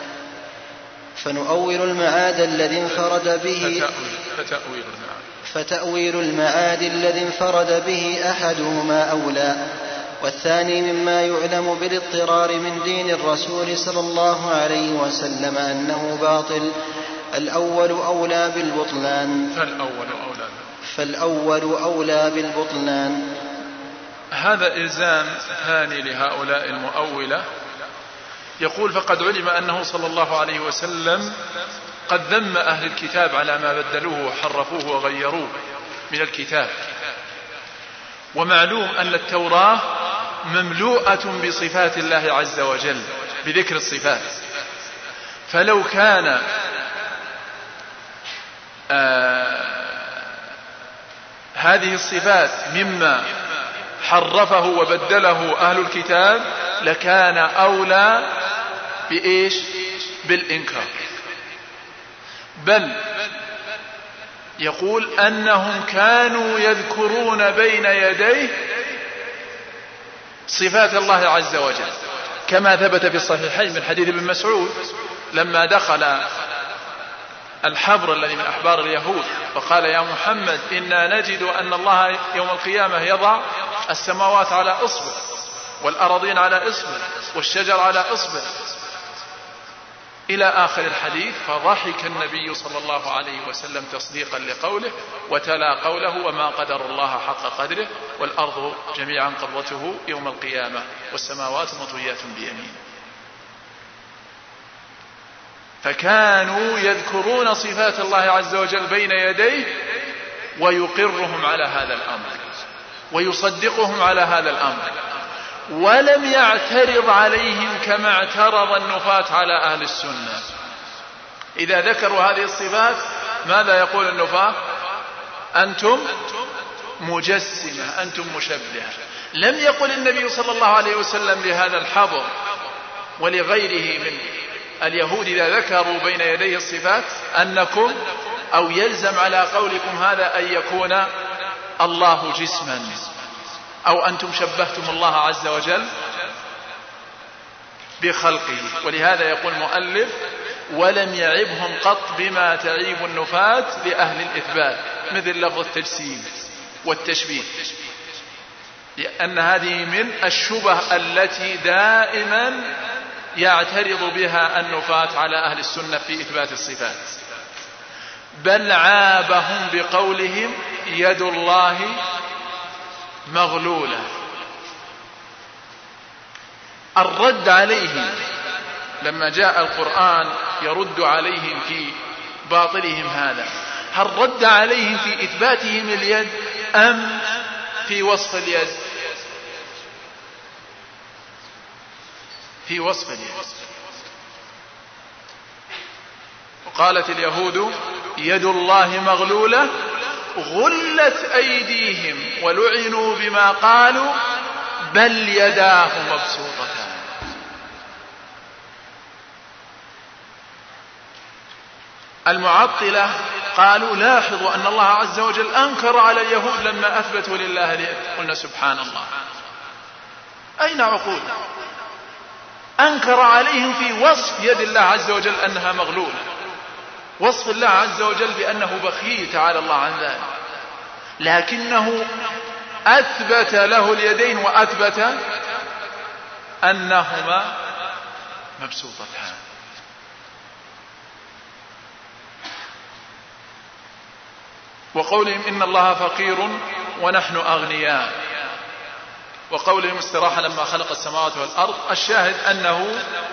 فنؤول المعاد الذي انفرد به فتأويل المعاد فتأويل المعاد الذي انفرد به أحدهما أولى، والثاني مما يعلم بالاضطرار من دين الرسول صلى الله عليه وسلم أنه باطل، الأول أولى بالبطلان فالأول أولى فالأول أولى بالبطلان. هذا إلزام ثاني لهؤلاء المؤولة. يقول فقد علم أنه صلى الله عليه وسلم قد ذم أهل الكتاب على ما بدلوه وحرفوه وغيروه من الكتاب، ومعلوم أن التوراة مملوءة بصفات الله عز وجل بذكر الصفات، فلو كان آه هذه الصفات مما حرفه وبدله أهل الكتاب لكان أولى بإيش؟ بالإنكار. بل يقول أنهم كانوا يذكرون بين يديه صفات الله عز وجل، كما ثبت في الصحيحين من حديث ابن مسعود لما دخل الحبر الذي من أحبار اليهود فقال يا محمد إنا نجد أن الله يوم القيامة يضع السماوات على إصبع والأراضين على إصبع والشجر على إصبع إلى آخر الحديث، فضحك النبي صلى الله عليه وسلم تصديقا لقوله وتلا قوله وما قدر الله حق قدره والأرض جميعا قبضته يوم القيامة والسماوات مطويات بيمينه. فكانوا يذكرون صفات الله عز وجل بين يديه ويقرهم على هذا الأمر ويصدقهم على هذا الأمر، ولم يعترض عليهم كما اعترض النفاة على أهل السنة. إذا ذكروا هذه الصفات ماذا يقول النفاة؟ أنتم مجسمة، أنتم مشبهة. لم يقل النبي صلى الله عليه وسلم لهذا الحبر ولغيره من اليهود إذا ذكروا بين يديه الصفات أنكم أو يلزم على قولكم هذا أن يكون الله جسما، أو أنتم شبهتم الله عز وجل بخلقه. ولهذا يقول المؤلف: ولم يعبهم قط بما تعيب النفاة لأهل الإثبات، مثل لفظ التجسيم والتشبيه، لأن هذه من الشبه التي دائما يعترض بها النفاة على أهل السنة في إثبات الصفات. بل عابهم بقولهم يد الله مغلولة. الرد عليهم لما جاء القرآن يرد عليهم في باطلهم هذا، هل رد عليهم في إثباتهم اليد أم في وصف اليد؟ في وصف اليد. وقالت اليهود يد الله مغلولة غلت أيديهم ولعنوا بما قالوا بل يداه مبسوطتان. المعطلة قالوا لاحظوا أن الله عز وجل أنكر على اليهود لما أثبتوا لله اليد. قلنا سبحان الله، أين عقول؟ أنكر عليهم في وصف يد الله عز وجل أنها مغلولة، وصف الله عز وجل بأنه بخيل تعالى الله عن ذلك، لكنه أثبت له اليدين وأثبت أنهما مبسوطتان. وقولهم إن الله فقير ونحن أغنياء، وقولهم استراحة لما خلق السماوات والأرض. الشاهد أنه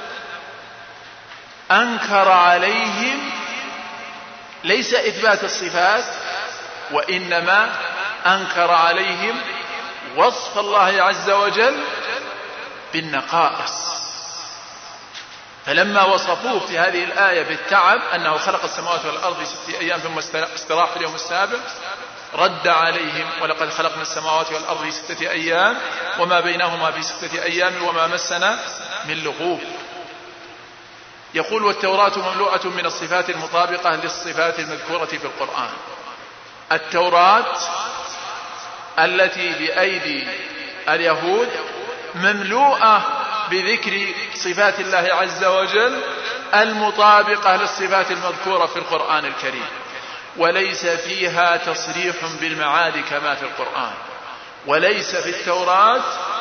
أنكر عليهم ليس إثبات الصفات، وإنما أنكر عليهم وصف الله عز وجل بالنقائص. فلما وصفوه في هذه الآية بالتعب أنه خلق السماوات والأرض في ستة أيام ثم استراح في اليوم السابع، رد عليهم ولقد خلقنا السماوات والأرض في ستة أيام وما بينهما في ستة أيام وما مسنا من لغوب. يقول والتوراة مملوءة من الصفات المطابقة للصفات المذكورة في القرآن. التوراة التي بأيدي اليهود مملوءة بذكر صفات الله عز وجل المطابقة للصفات المذكورة في القرآن الكريم، وليس فيها تصريح بالمعاد كما في القرآن، وليس في التوراة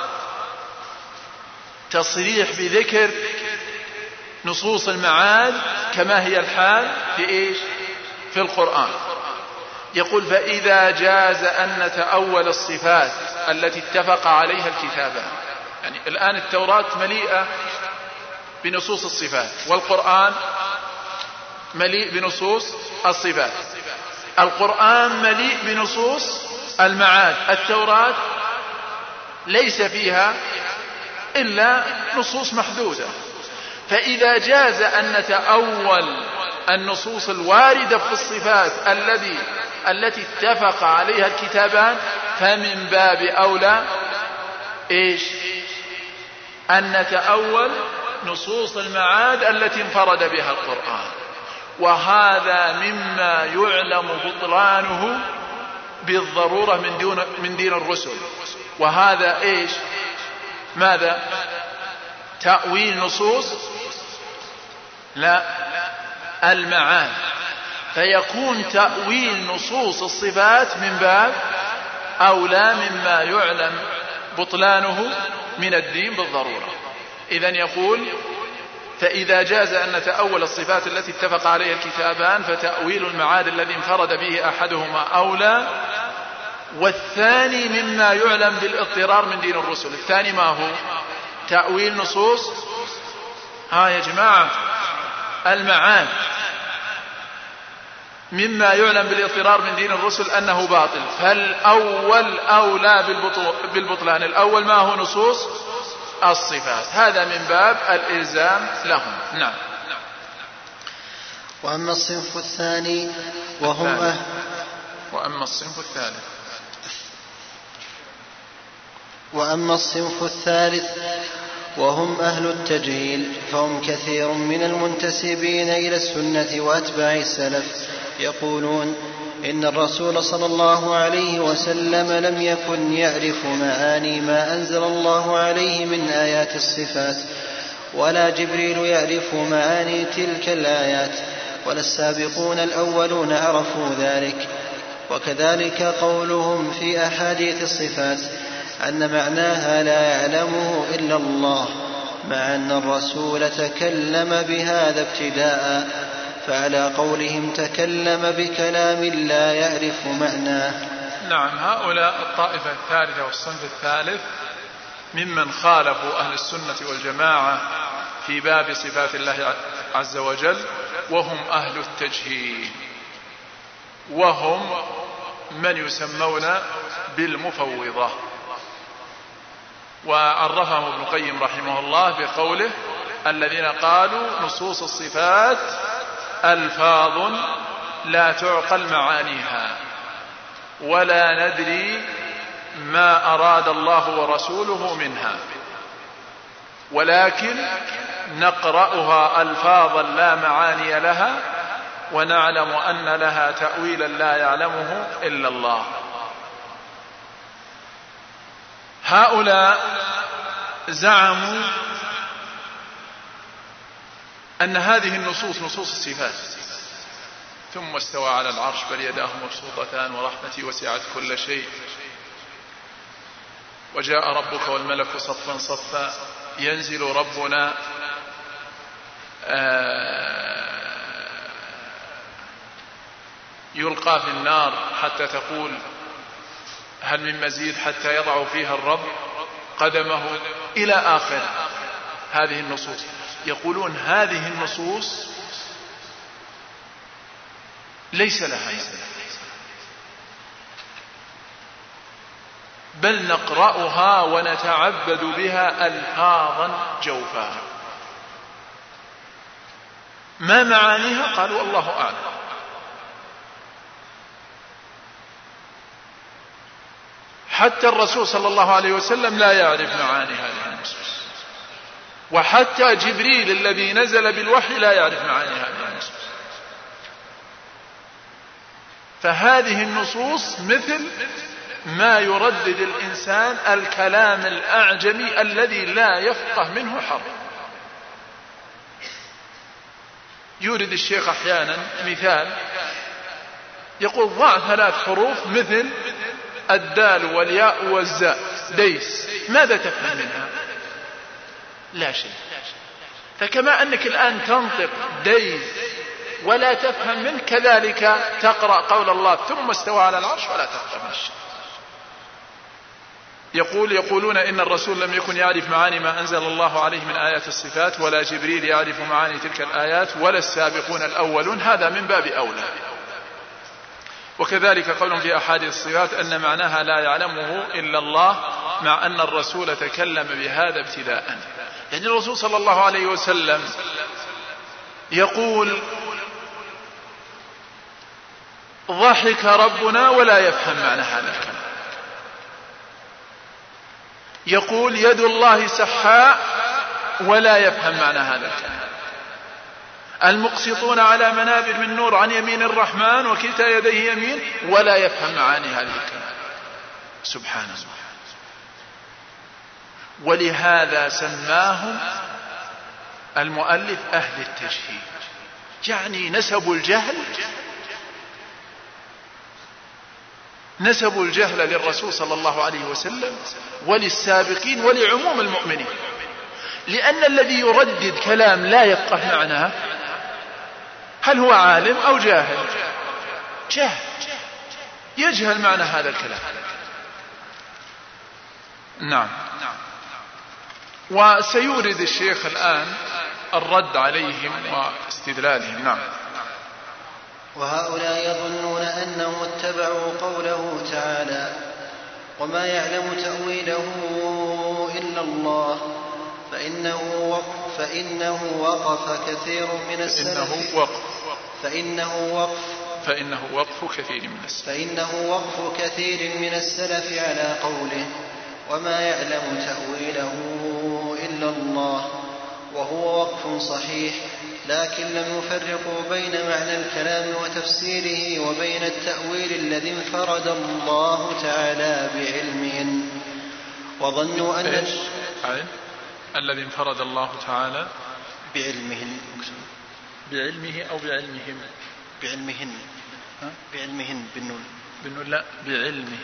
تصريح بذكر نصوص المعاد كما هي الحال في إيش؟ في القرآن. يقول فإذا جاز أن نتأول الصفات التي اتفق عليها الكتابان، يعني الآن التوراة مليئة بنصوص الصفات والقرآن مليء بنصوص الصفات، القرآن مليء بنصوص المعاد، التوراة ليس فيها إلا نصوص محدودة. فإذا جاز أن نتأول النصوص الواردة في الصفات الذي التي اتفق عليها الكتابان، فمن باب أولى إيش؟ أن نتأول نصوص المعاد التي انفرد بها القرآن، وهذا مما يعلم بطلانه بالضرورة من دون من دين الرسل. وهذا إيش؟ ماذا؟ تأويل نصوص لا المعاد، فيكون تأويل نصوص الصفات من باب أولى مما يعلم بطلانه من الدين بالضرورة. إذن يقول فإذا جاز أن نتأول الصفات التي اتفق عليها الكتابان فتأويل المعاد الذي انفرد به أحدهما أولى، والثاني مما يعلم بالاضطرار من دين الرسل. الثاني ما هو؟ تأويل نصوص ها يا جماعة المعاد مما يعلم بالاضطرار من دين الرسل أنه باطل، فالأول أولى بالبطلان. الأول ما هو؟ نصوص الصفات، هذا من باب الإلزام لهم. نعم. وأما الصنف الثاني وهم أهل وأما الصنف الثالث وأما الصنف الثالث وهم أهل التجهيل، فهم كثير من المنتسبين إلى السنة وأتباع السلف يقولون إن الرسول صلى الله عليه وسلم لم يكن يعرف معاني ما أنزل الله عليه من آيات الصفات، ولا جبريل يعرف معاني تلك الآيات، ولا السابقون الأولون عرفوا ذلك. وكذلك قولهم في أحاديث الصفات أن معناها لا يعلمه إلا الله، مع أن الرسول تكلم بهذا ابتداء، فعلى قولهم تكلم بكلام لا يعرف معناه. نعم، هؤلاء الطائفة الثالثة والصنف الثالث ممن خالفوا أهل السنة والجماعة في باب صفات الله عز وجل، وهم أهل التجهيل، وهم من يسمون بالمفوضة. وعرفهم ابن القيم رحمه الله بقوله: الذين قالوا نصوص الصفات ألفاظ لا تعقل معانيها، ولا ندري ما أراد الله ورسوله منها، ولكن نقرأها ألفاظا لا معاني لها، ونعلم أن لها تأويلا لا يعلمه إلا الله. هؤلاء زعموا أن هذه النصوص نصوص الصفات: ثم استوى على العرش بل يداه مبسوطتان ورحمتي وسعت كل شيء، وجاء ربك والملك صفا صفا، ينزل ربنا يلقى في النار حتى تقول هل من مزيد، حتى يضع فيها الرب قدمه، إلى آخر هذه النصوص. يقولون هذه النصوص ليس لها يد، بل نقرأها ونتعبد بها ألفاظا جوفا. ما معانيها؟ قالوا الله أعلم. حتى الرسول صلى الله عليه وسلم لا يعرف معاني هذه النصوص، وحتى جبريل الذي نزل بالوحي لا يعرف معاني هذه النصوص. فهذه النصوص مثل ما يردد الإنسان الكلام الأعجمي الذي لا يفقه منه حرف. يورد الشيخ أحيانا مثال، يقول ضع ثلاث حروف مثل الدال والياء والزاء، ديس، ماذا تفهم منها؟ لا شيء. فكما أنك الآن تنطق ديس ولا تفهم منه، كذلك تقرأ قول الله ثم استوى على العرش ولا تفهم الشيء. يقول يقولون إن الرسول لم يكن يعرف معاني ما أنزل الله عليه من آيات الصفات، ولا جبريل يعرف معاني تلك الآيات، ولا السابقون الأولون. هذا من باب أولى. وكذلك قولهم في أحاديث الصفات أن معناها لا يعلمه إلا الله، مع أن الرسول تكلم بهذا ابتداء. يعني الرسول صلى الله عليه وسلم يقول ضحك ربنا ولا يفهم معنى هذا الكلام. يقول يد الله سحاء ولا يفهم معنى هذا الكلام. المقسطون على منابر من نور عن يمين الرحمن وكلتا يديه يمين، ولا يفهم معاني هذه الكلام. سبحان الله. ولهذا سماهم المؤلف أهل التجهيل، يعني نسبوا الجهل نسبوا الجهل للرسول صلى الله عليه وسلم وللسابقين ولعموم المؤمنين. لأن الذي يردد كلام لا يفقه معناه هل هو عالم أو جاهل؟ جاهل، يجهل معنى هذا الكلام. نعم. وسيورد الشيخ الآن الرد عليهم واستدلالهم. نعم. وهؤلاء يظنون أنهم اتبعوا قوله تعالى: وما يعلم تأويله إلا الله، فإنه وقف, فإنه وقف كثير من السلف فإنه وقف فإنه وقف فإنه وقف كثير من السلف فإنه وقف كثير من السلف على قوله وما يعلم تأويله إلا الله، وهو وقف صحيح، لكن لم يفرقوا بين معنى الكلام وتفسيره وبين التأويل الذي انفرد الله تعالى بعلمه، وظنوا أن إيش؟ الذي انفرد الله تعالى بعلمه بعلمه أو بعلمهم بعلمهن ها؟ بعلمهن بالنون بالنون لا بعلمه.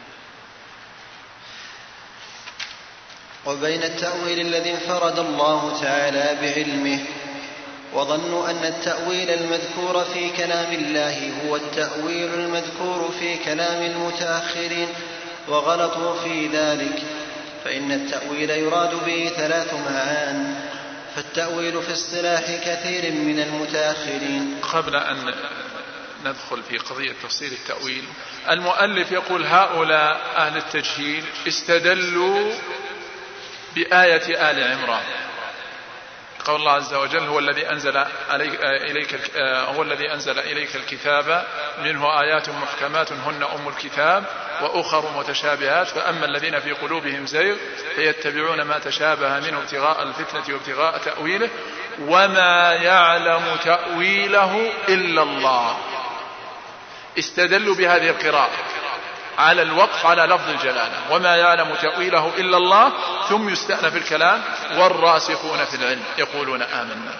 وبين التأويل الذي انفرد الله تعالى بعلمه، وظنوا أن التأويل المذكور في كلام الله هو التأويل المذكور في كلام المتأخرين، وغلطوا في ذلك، فإن التأويل يراد به ثلاث معان، فالتأويل في اصطلاح كثير من المتأخرين. قبل أن ندخل في قضية تفصيل التأويل، المؤلف يقول هؤلاء أهل التجهيل استدلوا بآية آل عمران، قول الله عز وجل هو الذي أنزل إليك هو الذي أنزل إليك الكتاب منه آيات محكمات هن أم الكتاب وأخر متشابهات فأما الذين في قلوبهم زيغ فيتبعون ما تشابه منه ابتغاء الفتنة وابتغاء تأويله وما يعلم تأويله إلا الله. استدلوا بهذه القراءة على الوقف على لفظ الجلالة وما يعلم تأويله إلا الله، ثم يستأنف الكلام والراسخون في العلم يقولون آمنا.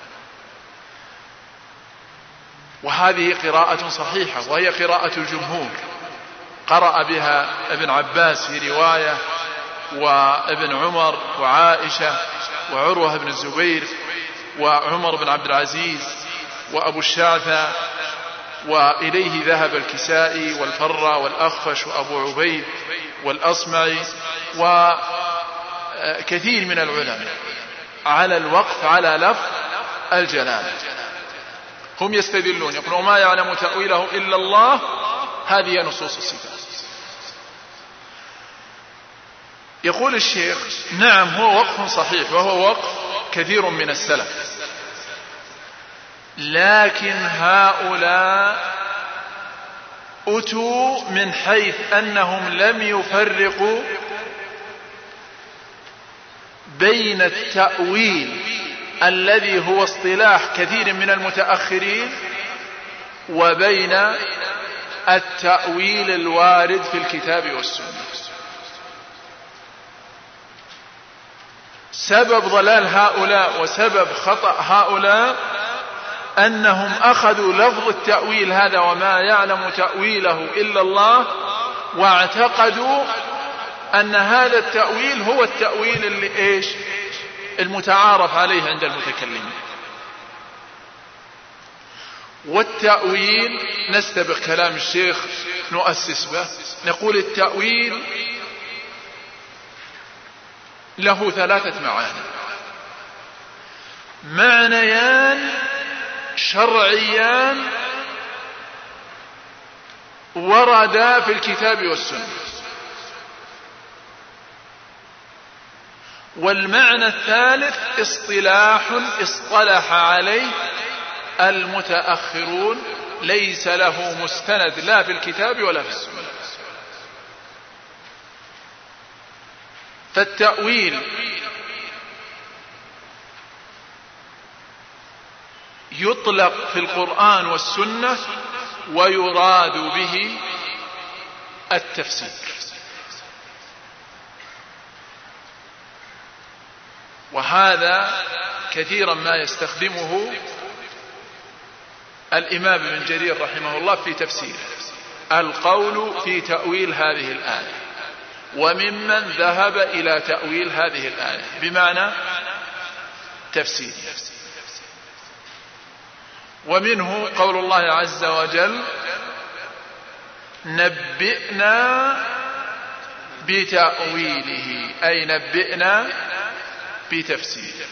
وهذه قراءة صحيحة وهي قراءة الجمهور، قرأ بها ابن عباس في رواية وابن عمر وعائشة وعروة بن الزبير وعمر بن عبد العزيز وأبو الشعثى، وإليه ذهب الكسائي والفرة والأخفش وأبو عبيد والأصمعي وكثير من العلماء على الوقف على لفظ الجلالة. هم يستدلون يقولون ما يعلم تأويله إلا الله، هذه نصوص الصفات. يقول الشيخ نعم هو وقف صحيح وهو وقف كثير من السلف، لكن هؤلاء أتوا من حيث أنهم لم يفرقوا بين التأويل الذي هو اصطلاح كثير من المتأخرين وبين التأويل الوارد في الكتاب والسنة. سبب ضلال هؤلاء وسبب خطأ هؤلاء أنهم أخذوا لفظ التأويل هذا وما يعلم تأويله إلا الله، واعتقدوا أن هذا التأويل هو التأويل اللي إيش المتعارف عليه عند المتكلمين. والتأويل نستبق كلام الشيخ نؤسس به، نقول التأويل له ثلاثة معاني: معنيان شرعيان وردا في الكتاب والسنة، والمعنى الثالث اصطلاح اصطلح عليه المتأخرون ليس له مستند لا في الكتاب ولا في السنة. فالتأويل يطلق في القرآن والسنة ويراد به التفسير، وهذا كثيرا ما يستخدمه الإمام ابن جرير رحمه الله في تفسيره، القول في تأويل هذه الآية، وممن ذهب إلى تأويل هذه الآية بمعنى تفسير. ومنه قول الله عز وجل نبئنا بتأويله، أي نبئنا بتفسيره.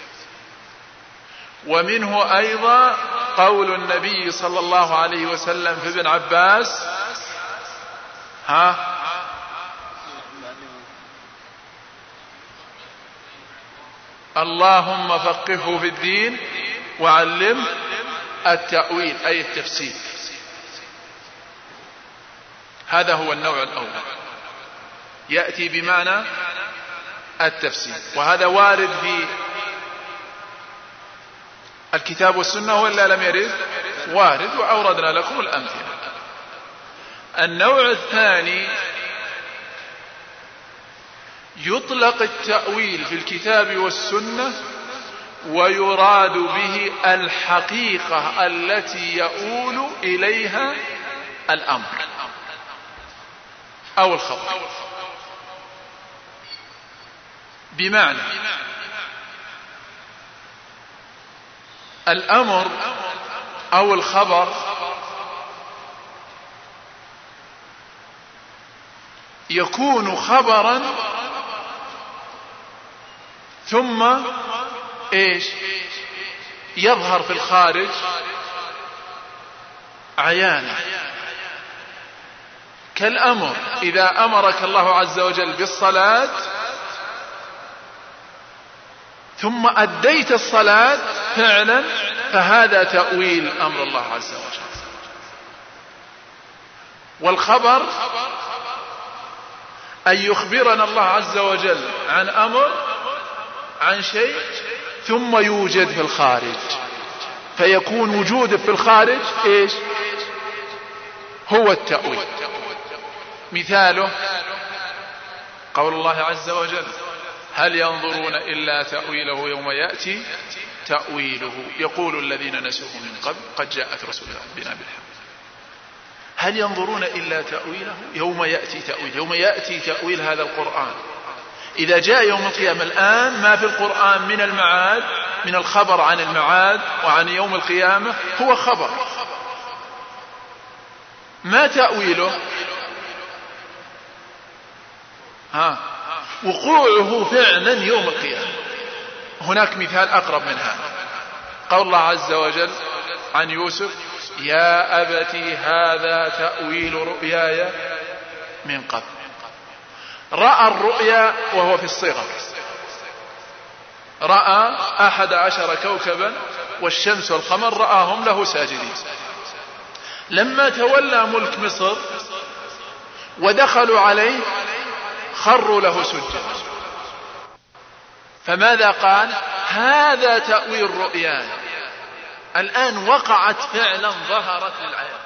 ومنه أيضا قول النبي صلى الله عليه وسلم في ابن عباس ها اللهم فقهه في الدين وعلمه التأويل أي التفسير. هذا هو النوع الأول، يأتي بمعنى التفسير، وهذا وارد في الكتاب والسنة ولا لم يرد؟ وارد، وأوردنا لكم الأمثلة. النوع الثاني يطلق التأويل في الكتاب والسنة ويراد به الحقيقة التي يؤول إليها الأمر أو الخبر. بمعنى الأمر أو الخبر يكون خبرا ثم ايش يظهر في الخارج عيانا، كالأمر إذا أمرك الله عز وجل بالصلاة ثم أديت الصلاة فعلا، فهذا تأويل أمر الله عز وجل. والخبر أن يخبرنا الله عز وجل عن أمر، عن شيء، ثم يوجد في الخارج، فيكون وجوده في الخارج إيش؟ هو التأويل. مثاله قول الله عز وجل: هل ينظرون إلا تأويله يوم يأتي تأويله يقول الذين نسوه من قبل قد جاءت رسل ربنا بالحق. هل ينظرون إلا تأويله يوم يأتي تأويل، يوم يأتي تأويل هذا القرآن. إذا جاء يوم القيامة، الآن ما في القرآن من المعاد، من الخبر عن المعاد وعن يوم القيامة هو خبر، ما تأويله؟ ها وقوعه فعلا يوم القيامة. هناك مثال أقرب من هذا، قول الله عز وجل عن يوسف: يا أبتي هذا تأويل رؤياي من قبل. رأى الرؤيا وهو في الصغر، رأى أحد عشر كوكبا والشمس والقمر رآهم له ساجدين. لما تولى ملك مصر ودخلوا عليه خروا له سجدا. فماذا قال؟ هذا تأويل رؤياي. الآن وقعت فعلا، ظهرت للعيان.